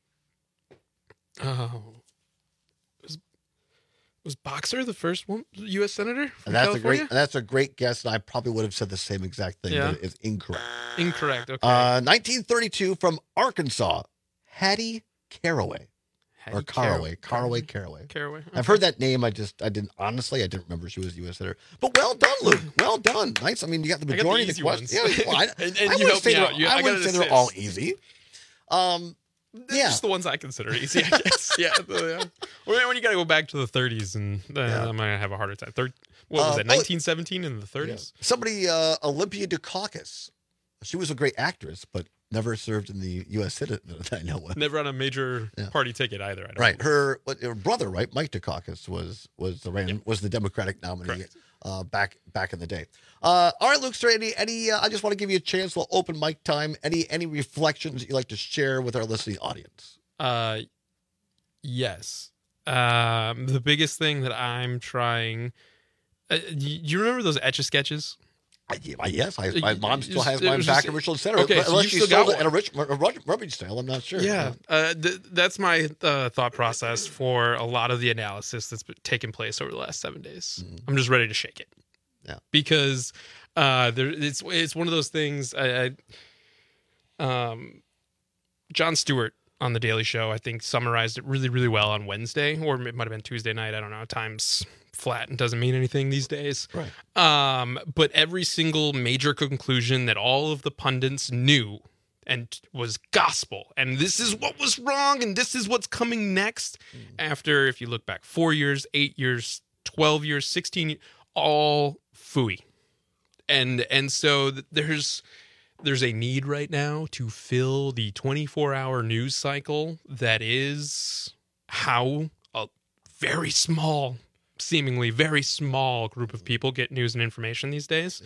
Oh. Was, was Boxer the first woman, U S Senator from And that's California? a great. That's a great guess, and I probably would have said the same exact thing, Yeah. but it's incorrect. Incorrect. Okay. Uh, nineteen thirty-two from Arkansas, Hattie Caraway. Hattie Or Caraway. Caraway. Caraway, Caraway. Caraway. I've heard that name. I just, I didn't, honestly, I didn't remember she was a U S Senator. But well done, Luke. Well done. Nice. I mean, you got the I got the majority of easy the questions. ones. Yeah, well, I, And- and I you wouldn't helped say me they're, out. You- I I got wouldn't an say they're assist. all easy. Um, They're yeah. just the ones I consider easy, I guess. yeah. the- yeah. When when you got to go back to the thirties, and uh, Yeah. I'm going to have a harder time. Third, what was Uh, that, oh, nineteen seventeen in the thirties? Somebody, uh, Olympia Dukakis. She was a great actress, but never served in the U S Senate that I know of. Never on a major Yeah. party ticket either. I don't Right, know. her, what, her brother, right, Mike Dukakis was was the ran, was the Democratic nominee uh, back back in the day. Uh, all right, Luke, Stray, any any? Uh, I just want to give you a chance, a little open mic time. Any any reflections that you'd like to share with our listening audience? Uh, yes. Um, the biggest thing that I'm trying. Uh, you, you remember those Etch-a-Sketches? I, I, yes, I, my mom still has It mine was back just- in Richland Center. Okay, so unless you've she still got sold it one. at a, rich, a rub- rubbing sale. I'm not sure. Yeah, uh, th- that's my uh, thought process for a lot of the analysis that's been taken place over the last seven days. Mm-hmm. I'm just ready to shake it. Yeah, because uh, there, it's it's one of those things. I, I, um, Jon Stewart on the Daily Show, I think, summarized it really, really well on Wednesday, or it might have been Tuesday night. I don't know. Time's flat and doesn't mean anything these days. Right. Um, but every single major conclusion that all of the pundits knew and was gospel, and this is what was wrong, and this is what's coming next. Mm. After, if you look back, four years, eight years, twelve years, sixteen years, all phooey. And and so th- there's there's a need right now to fill the twenty-four hour news cycle that is how a very small, seemingly very small group of people get news and information these days.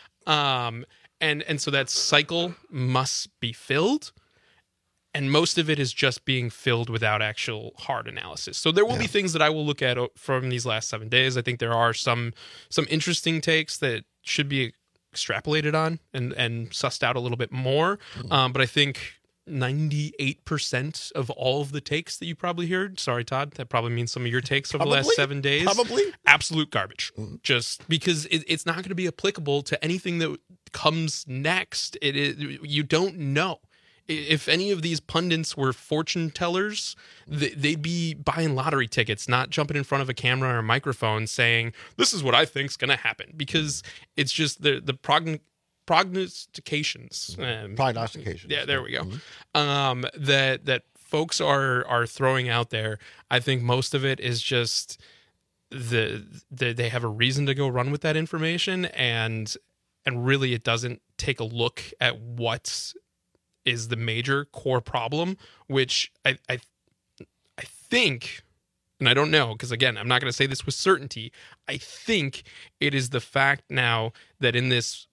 Um, and, and so that cycle must be filled. And most of it is just being filled without actual hard analysis. So there will Yeah. be things that I will look at o- from these last seven days. I think there are some some interesting takes that should be extrapolated on and, and sussed out a little bit more. Um, but I think ninety-eight percent of all of the takes that you probably heard, sorry, Todd, that probably means some of your takes over the last Probably. seven days. Probably. Absolute garbage. Just because it, it's not going to be applicable to anything that comes next. It is, you don't know. If any of these pundits were fortune tellers, they'd be buying lottery tickets, not jumping in front of a camera or a microphone saying, this is what I think's going to happen. Because it's just the, the progn- prognostications. Um, Prognostications. Yeah, there we go. Um, that that folks are are throwing out there. I think most of it is just the, the they have a reason to go run with that information, and and really it doesn't take a look at what is the major core problem, which I I, I think, and I don't know, because again, I'm not going to say this with certainty. I think it is the fact now that in this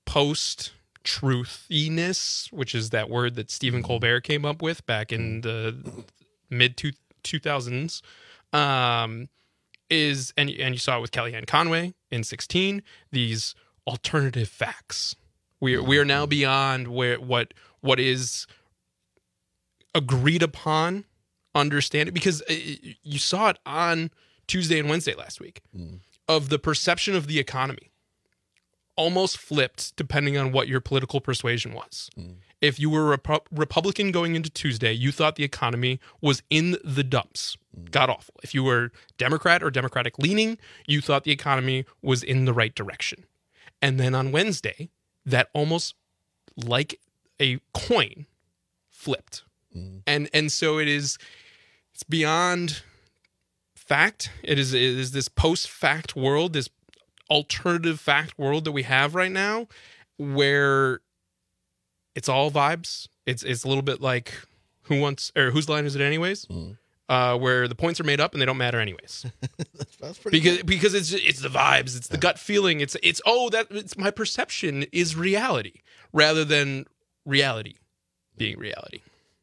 post-truthiness, which is that word that Stephen Colbert came up with back in the mid two thousands, um, is, and, and you saw it with Kellyanne Conway in sixteen, these alternative facts. We are, we are now beyond where what what is agreed upon understanding, because you saw it on Tuesday and Wednesday last week mm. of the perception of the economy almost flipped depending on what your political persuasion was. Mm. If you were a Repu- Republican going into Tuesday, you thought the economy was in the dumps, mm. god awful. If you were Democrat or Democratic leaning, you thought the economy was in the right direction. And then on Wednesday, that almost like a coin flipped. Mm. And and so it is, it's beyond fact. It is it is this post-fact world, this alternative fact world that we have right now, where it's all vibes. It's it's a little bit like who wants or whose line is it anyways? Mm. Uh, where the points are made up and they don't matter anyways. that's, that's pretty because cool. because it's it's the vibes, it's the gut feeling. It's it's oh that it's my perception is reality rather than reality being reality.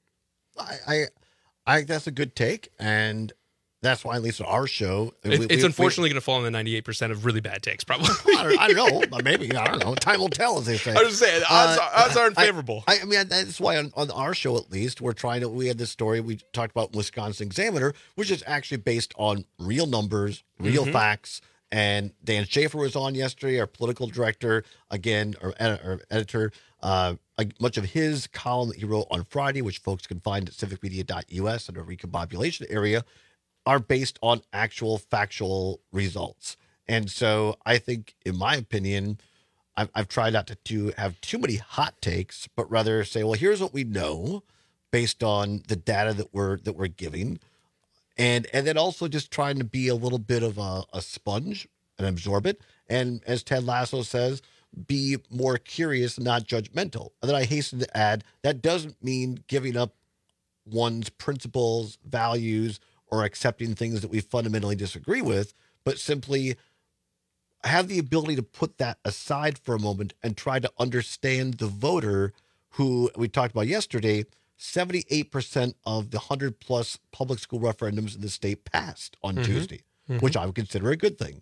I I, I think that's a good take, and that's why at least on our show, It, we, it's we, unfortunately going to fall in the ninety-eight percent of really bad takes, probably. I don't, I don't know. Maybe. I don't know. Time will tell, as they say. I was saying, odds, Uh, odds aren't I- favorable. I, I mean, that's why on, on our show, at least, we're trying to, we had this story we talked about Wisconsin Examiner, which is actually based on real numbers, real Mhm. facts. And Dan Schaefer was on yesterday, our political director, again, or, ed- or editor. Uh, like much of his column that he wrote on Friday, which folks can find at civic media dot U S under recombobulation area, are based on actual factual results. And so I think, in my opinion, I've, I've tried not to, to have too many hot takes, but rather say, well, here's what we know based on the data that we're that we're giving. And and then also just trying to be a little bit of a, a sponge and absorb it. And as Ted Lasso says, be more curious, not judgmental. And then I hasten to add, that doesn't mean giving up one's principles, values, or accepting things that we fundamentally disagree with, but simply have the ability to put that aside for a moment and try to understand the voter who we talked about yesterday. seventy-eight percent of the one hundred plus public school referendums in the state passed on Mhm. Tuesday, Mhm. which I would consider a good thing.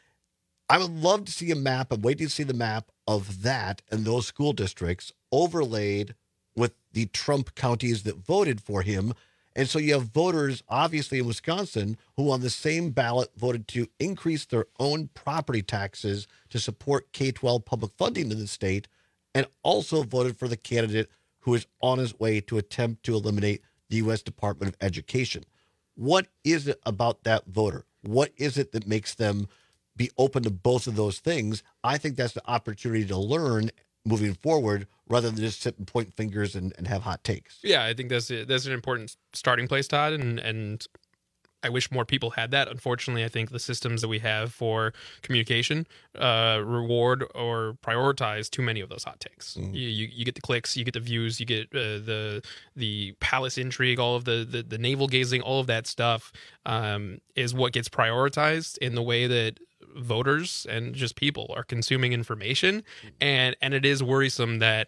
I would love to see a map. I'm waiting to see the map of that and those school districts overlaid with the Trump counties that voted for him. And so you have voters, obviously, in Wisconsin who on the same ballot voted to increase their own property taxes to support K twelve public funding in the state, and also voted for the candidate who is on his way to attempt to eliminate the U S Department of Education. What is it about that voter? What is it that makes them be open to both of those things? I think that's the opportunity to learn moving forward rather than just sit and point fingers and, and have hot takes. Yeah, I think that's a, that's an important starting place, Todd, and and I wish more people had that. Unfortunately, I think the systems that we have for communication uh, reward or prioritize too many of those hot takes. Mm. You, you you get the clicks, you get the views, you get uh, the the palace intrigue, all of the the, the navel gazing, all of that stuff um, is what gets prioritized in the way that voters and just people are consuming information, and and it is worrisome that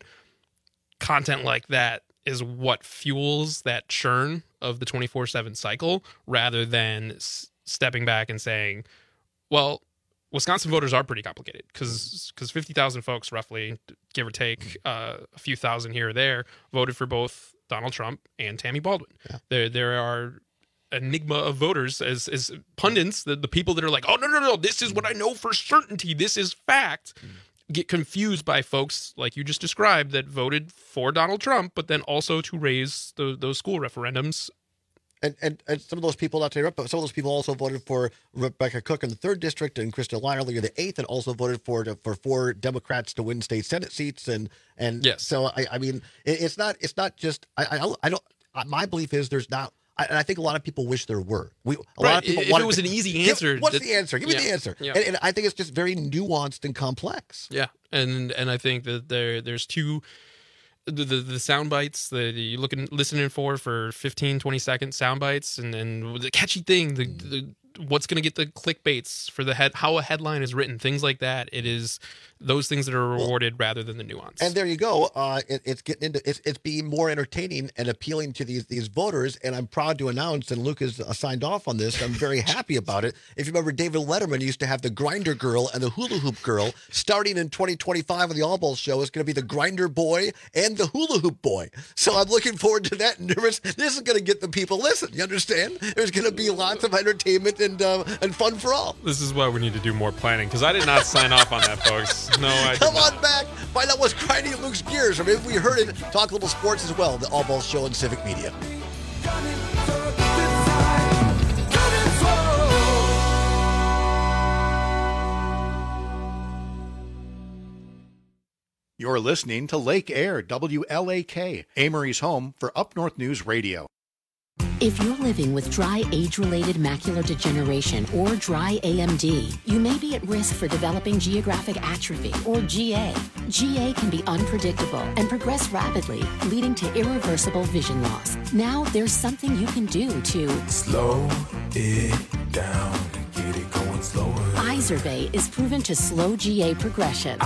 content like that is what fuels that churn of the twenty-four seven cycle rather than s- stepping back and saying, well, Wisconsin voters are pretty complicated because because fifty thousand folks roughly, give or take uh, a few thousand here or there, voted for both Donald Trump and Tammy Baldwin. Yeah. There there are enigma of voters as as pundits, the, the people that are like, oh, no, no, no, this is what I know for certainty. This is fact. Mm. Get confused by folks like you just described that voted for Donald Trump, but then also to raise the, those school referendums. And, and and some of those people, not to interrupt, but some of those people also voted for Rebecca Cook in the third district and Krista Lyerly in the eighth, and also voted for for four Democrats to win state Senate seats. And and yes. so I, I mean, it, it's not it's not just I I, I don't. My belief is there's not. I, and I think a lot of people wish there were. We, a right. lot of people if want it was an easy answer. Give, what's that, the answer? Give me yeah, the answer. Yeah. And, and I think it's just very nuanced and complex. Yeah, and and I think that there there's two the the, the sound bites that you're looking listening for for fifteen, twenty second sound bites, and and the catchy thing, the, the what's going to get the clickbaits for the head, how a headline is written, things like that. It is those things that are rewarded well, rather than the nuance. And there you go. Uh, it, it's getting into it's, it's being more entertaining and appealing to these these voters. And I'm proud to announce, and Luke has signed off on this. I'm very happy about it. If you remember, David Letterman used to have the Grinder Girl and the Hula Hoop Girl. Starting in twenty twenty-five on the All Balls show, it's going to be the Grinder Boy and the Hula Hoop Boy. So I'm looking forward to that. Nervous. This is going to get the people listen. You understand? There's going to be lots of entertainment and uh, and fun for all. This is why we need to do more planning, because I did not sign off on that, folks. No, I did Come not. on back. Find out what's grinding Luke's gears, or maybe we heard it. Talk a little sports as well. The All Balls show on Civic Media. You're listening to Lake Air, W L A K, Amory's home for Up North News Radio. If you're living with dry age-related macular degeneration or dry A M D, you may be at risk for developing geographic atrophy or G A. G A can be unpredictable and progress rapidly, leading to irreversible vision loss. Now there's something you can do to slow it down and get it going slower. Izervay is proven to slow G A progression.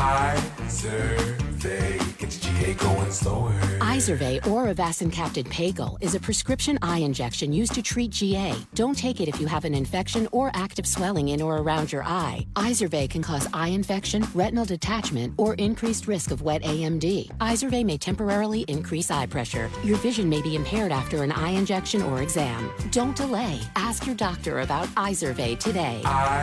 Izervay gets G A going slower. Izervay or avacincaptad pagel is a prescription eye injection used to treat G A. Don't take it if you have an infection or active swelling in or around your eye. Izervay can cause eye infection, retinal detachment, or increased risk of wet A M D. Izervay may temporarily increase eye pressure. Your vision may be impaired after an eye injection or exam. Don't delay. Ask your doctor about Izervay today.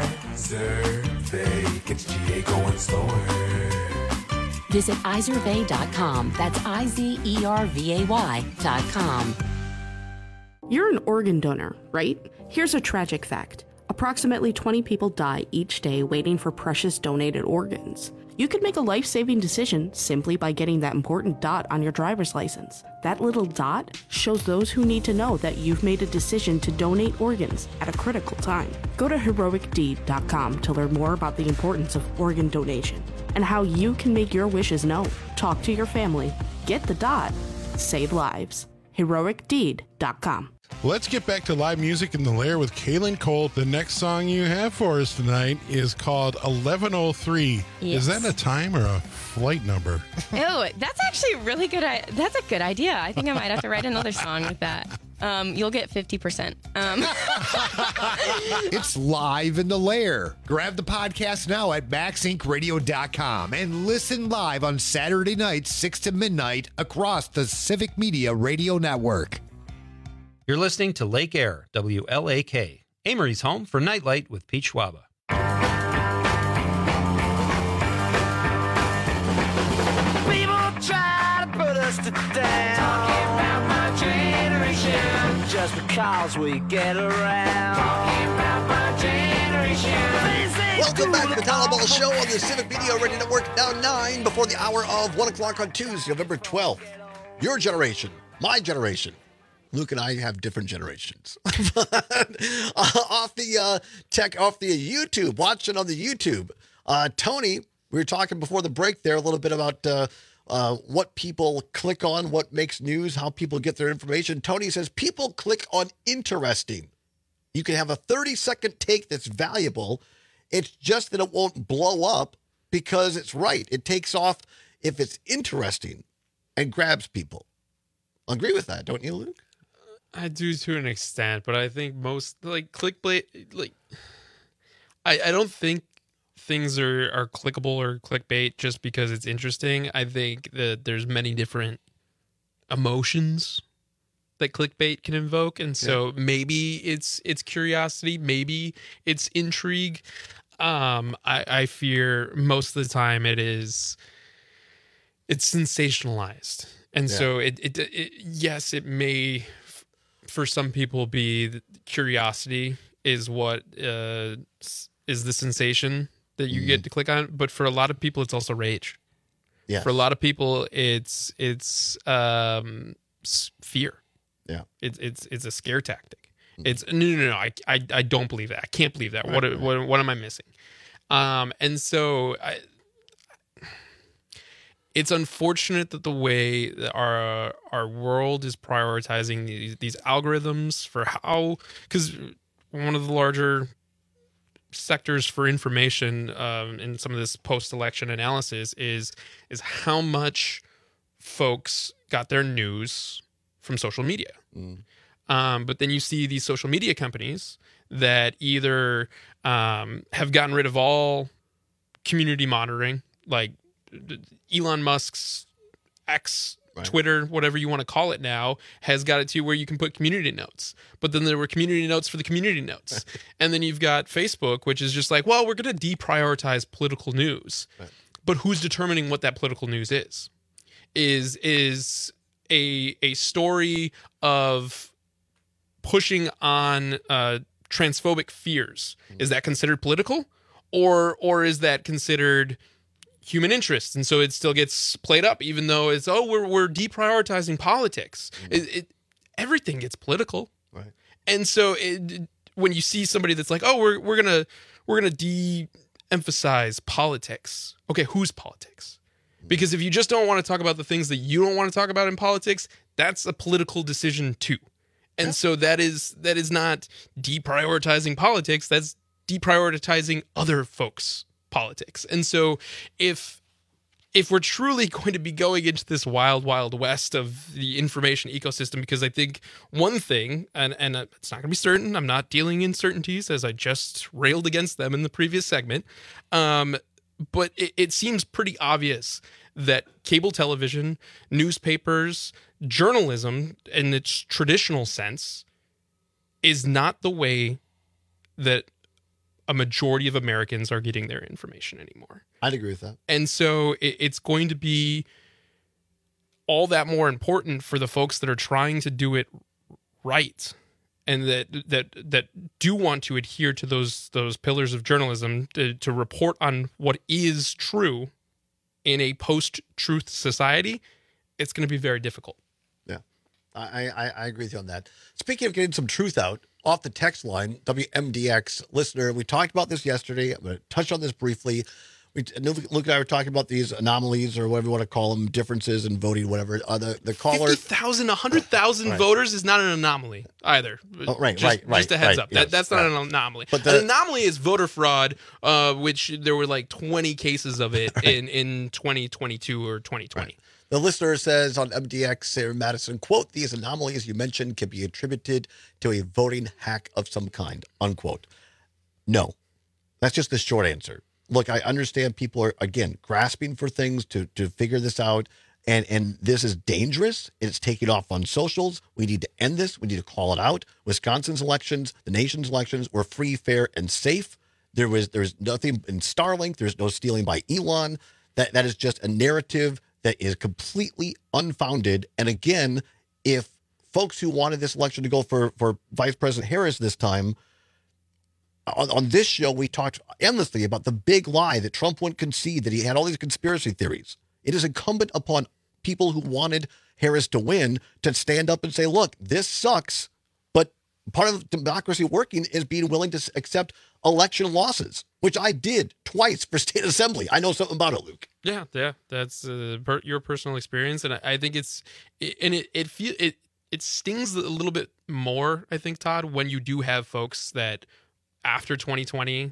Izervay gets G A going slower. Visit Izervay dot com. That's I Z E R V A Y dot com. You're an organ donor, right? Here's a tragic fact. Approximately twenty people die each day waiting for precious donated organs. You could make a life-saving decision simply by getting that important dot on your driver's license. That little dot shows those who need to know that you've made a decision to donate organs at a critical time. Go to heroic deed dot com to learn more about the importance of organ donation and how you can make your wishes known. Talk to your family. Get the dot. Save lives. heroic deed dot com. Let's get back to live music in the Lair with Kaylin Cole. The next song you have for us tonight is called eleven oh three. Yes. Is that a time or a flight number? Ew, that's actually really good. I- that's a good idea. I think I might have to write another song with that. Um, you'll get fifty percent. Um. It's live in the Lair. Grab the podcast now at max inc radio dot com and listen live on Saturday nights, six to midnight, across the Civic Media Radio Network. You're listening to Lake Air, W L A K, Amory's home for Nightlight with Pete Schwaba. People try to put us to down, talking about my generation, just because we get around, talking about my generation. Welcome back to the Tyler Ball Show on the Civic Media Radio Network, now nine before the hour of one o'clock on Tuesday, November twelfth. Your generation, my generation. Luke and I have different generations. off the uh, tech, off the YouTube, watching on the YouTube. Uh, Tony, we were talking before the break there a little bit about uh, uh, what people click on, what makes news, how people get their information. Tony says people click on interesting. You can have a thirty second take that's valuable. It's just that it won't blow up because it's right. It takes off if it's interesting and grabs people. Agree with that, don't you, Luke? I do to an extent, but I think most like clickbait, like I, I don't think things are, are clickable or clickbait just because it's interesting. I think that there's many different emotions that clickbait can invoke, and so yeah. maybe it's it's curiosity, maybe it's intrigue. Um, I, I fear most of the time it is it's sensationalized, and yeah. so it, it it yes, it may. For some people, be the curiosity is what uh, is the sensation that you mm. get to click on. But for a lot of people, it's also rage. Yeah. For a lot of people, it's it's um, fear. Yeah. It's it's it's a scare tactic. Mm. It's no no no. I, I I don't believe that. I can't believe that. Right, what, right. what what am I missing? Um, and so I. It's unfortunate that the way that our our world is prioritizing these, these algorithms for how, because one of the larger sectors for information um, in some of this post-election analysis is is how much folks got their news from social media. Mm. Um, but then you see these social media companies that either um, have gotten rid of all community monitoring, like Elon Musk's X, right. Twitter, whatever you want to call it now, has got it to where you can put community notes. But then there were community notes for the community notes. And then you've got Facebook, which is just like, well, we're going to deprioritize political news. Right. But who's determining what that political news is? Is is a a story of pushing on uh, transphobic fears. Mm. Is that considered political? Or or is that considered human interest, and so it still gets played up, even though it's oh we're we're deprioritizing politics. Mm-hmm. It, it everything gets political. Right. And so it, when you see somebody that's like, oh, we're we're gonna we're gonna de-emphasize politics. Okay, whose politics? Because if you just don't want to talk about the things that you don't want to talk about in politics, that's a political decision too. And yeah. so that is that is not deprioritizing politics. That's deprioritizing other folks' politics. And so if if we're truly going to be going into this wild, wild west of the information ecosystem, because I think one thing, and, and it's not going to be certain, I'm not dealing in certainties as I just railed against them in the previous segment, um, but it, it seems pretty obvious that cable television, newspapers, journalism in its traditional sense is not the way that a majority of Americans are getting their information anymore. I'd agree with that. And so it, it's going to be all that more important for the folks that are trying to do it right and that that that do want to adhere to those those pillars of journalism to, to report on what is true in a post-truth society. It's going to be very difficult. Yeah, I, I, I agree with you on that. Speaking of getting some truth out, off the text line, W M D X listener, we talked about this yesterday. I'm going to touch on this briefly. We, Luke and I were talking about these anomalies or whatever you want to call them, differences in voting, whatever. Uh, the, the caller... fifty thousand, one hundred thousand right. voters is not an anomaly either. Oh, right, just, right, right. Just a heads right, up. yes, that, that's not right. an anomaly. But the, an anomaly is voter fraud, uh, which there were like twenty cases of it right. in, in twenty twenty-two or twenty twenty. Right. The listener says on M D X, Sarah Madison, quote, these anomalies you mentioned can be attributed to a voting hack of some kind, unquote. No, that's just the short answer. Look, I understand people are, again, grasping for things to, to figure this out. And, and this is dangerous. It's taking off on socials. We need to end this. We need to call it out. Wisconsin's elections, the nation's elections were free, fair, and safe. There was there's nothing in Starlink. There's no stealing by Elon. That That is just a narrative that is completely unfounded. And again, if folks who wanted this election to go for, for Vice President Harris this time, on, on this show, we talked endlessly about the big lie that Trump wouldn't concede, that he had all these conspiracy theories. It is incumbent upon people who wanted Harris to win to stand up and say, look, this sucks, but part of democracy working is being willing to accept election losses, which I did twice for state assembly. I know something about it, Luke. Yeah, yeah, that's uh, per- your personal experience, and I, I think it's it, and it it feel it it stings a little bit more. I think, Todd, when you do have folks that after twenty twenty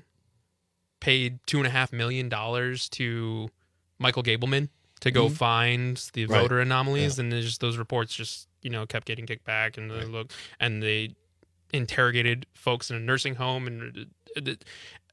paid two and a half million dollars to Michael Gableman to go mm-hmm. find the right. voter anomalies, yeah. and just those reports just you know kept getting kicked back, and right. look, and they interrogated folks in a nursing home, and it,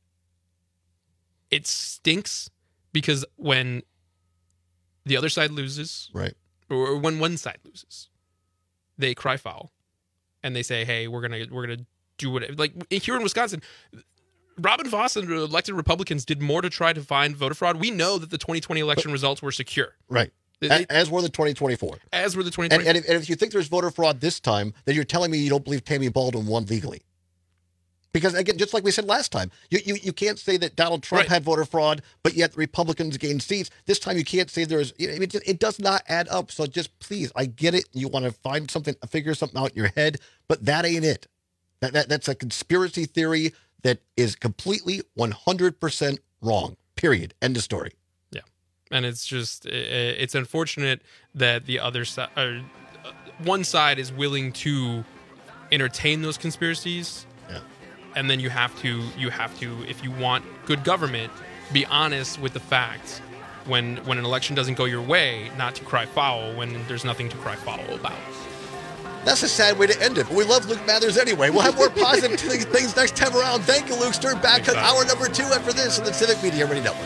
it stinks. Because when the other side loses, right, or when one side loses, they cry foul, and they say, "Hey, we're gonna we're gonna do what." Like here in Wisconsin, Robin Voss and elected Republicans did more to try to find voter fraud. We know that the twenty twenty election but, results were secure, right, they, as were the twenty twenty-four, as were the twenty twenty. And, and, if, and if you think there's voter fraud this time, then you're telling me you don't believe Tammy Baldwin won legally. Because, again, just like we said last time, you you, you can't say that Donald Trump right. had voter fraud, but yet the Republicans gained seats. This time you can't say there's, you know, it, just, it does not add up. So just please, I get it. You want to find something, figure something out in your head, but that ain't it. That, that That's a conspiracy theory that is completely one hundred percent wrong, period. End of story. Yeah. And it's just, it's unfortunate that the other side, or one side is willing to entertain those conspiracies. And then you have to, you have to, if you want good government, be honest with the facts. When when an election doesn't go your way, not to cry foul when there's nothing to cry foul about. That's a sad way to end it, but we love Luke Mathers anyway. We'll have more positive things next time around. Thank you, Luke. Stern back on hour number two after this on the Civic Media Radio Network.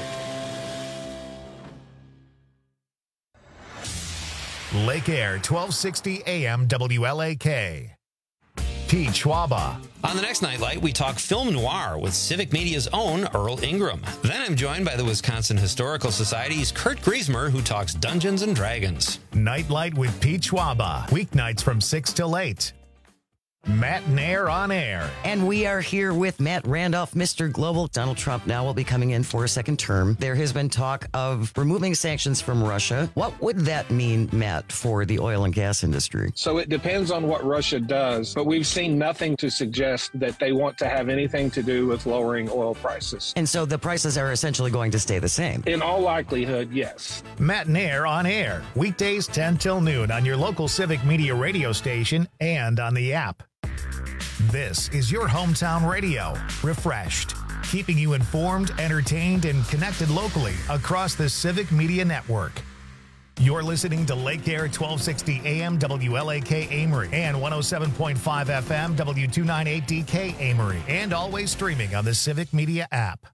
Lake Air, twelve sixty A M W L A K. Pete Schwaba. On the next Nightlight, we talk film noir with Civic Media's own Earl Ingram. Then I'm joined by the Wisconsin Historical Society's Kurt Griesmer, who talks Dungeons and Dragons. Nightlight with Pete Schwaba. Weeknights from six till eight. Matt Nair on air. And we are here with Matt Randolph, Mister Global. Donald Trump now will be coming in for a second term. There has been talk of removing sanctions from Russia. What would that mean, Matt, for the oil and gas industry? So it depends on what Russia does, but we've seen nothing to suggest that they want to have anything to do with lowering oil prices. And so the prices are essentially going to stay the same? In all likelihood, yes. Matt Nair on air. Weekdays ten till noon on your local Civic Media radio station and on the app. This is your hometown radio, refreshed, keeping you informed, entertained, and connected locally across the Civic Media Network. You're listening to Lake Air twelve sixty A M W L A K Amory and one oh seven point five F M W two ninety-eight D K Amory, and always streaming on the Civic Media app.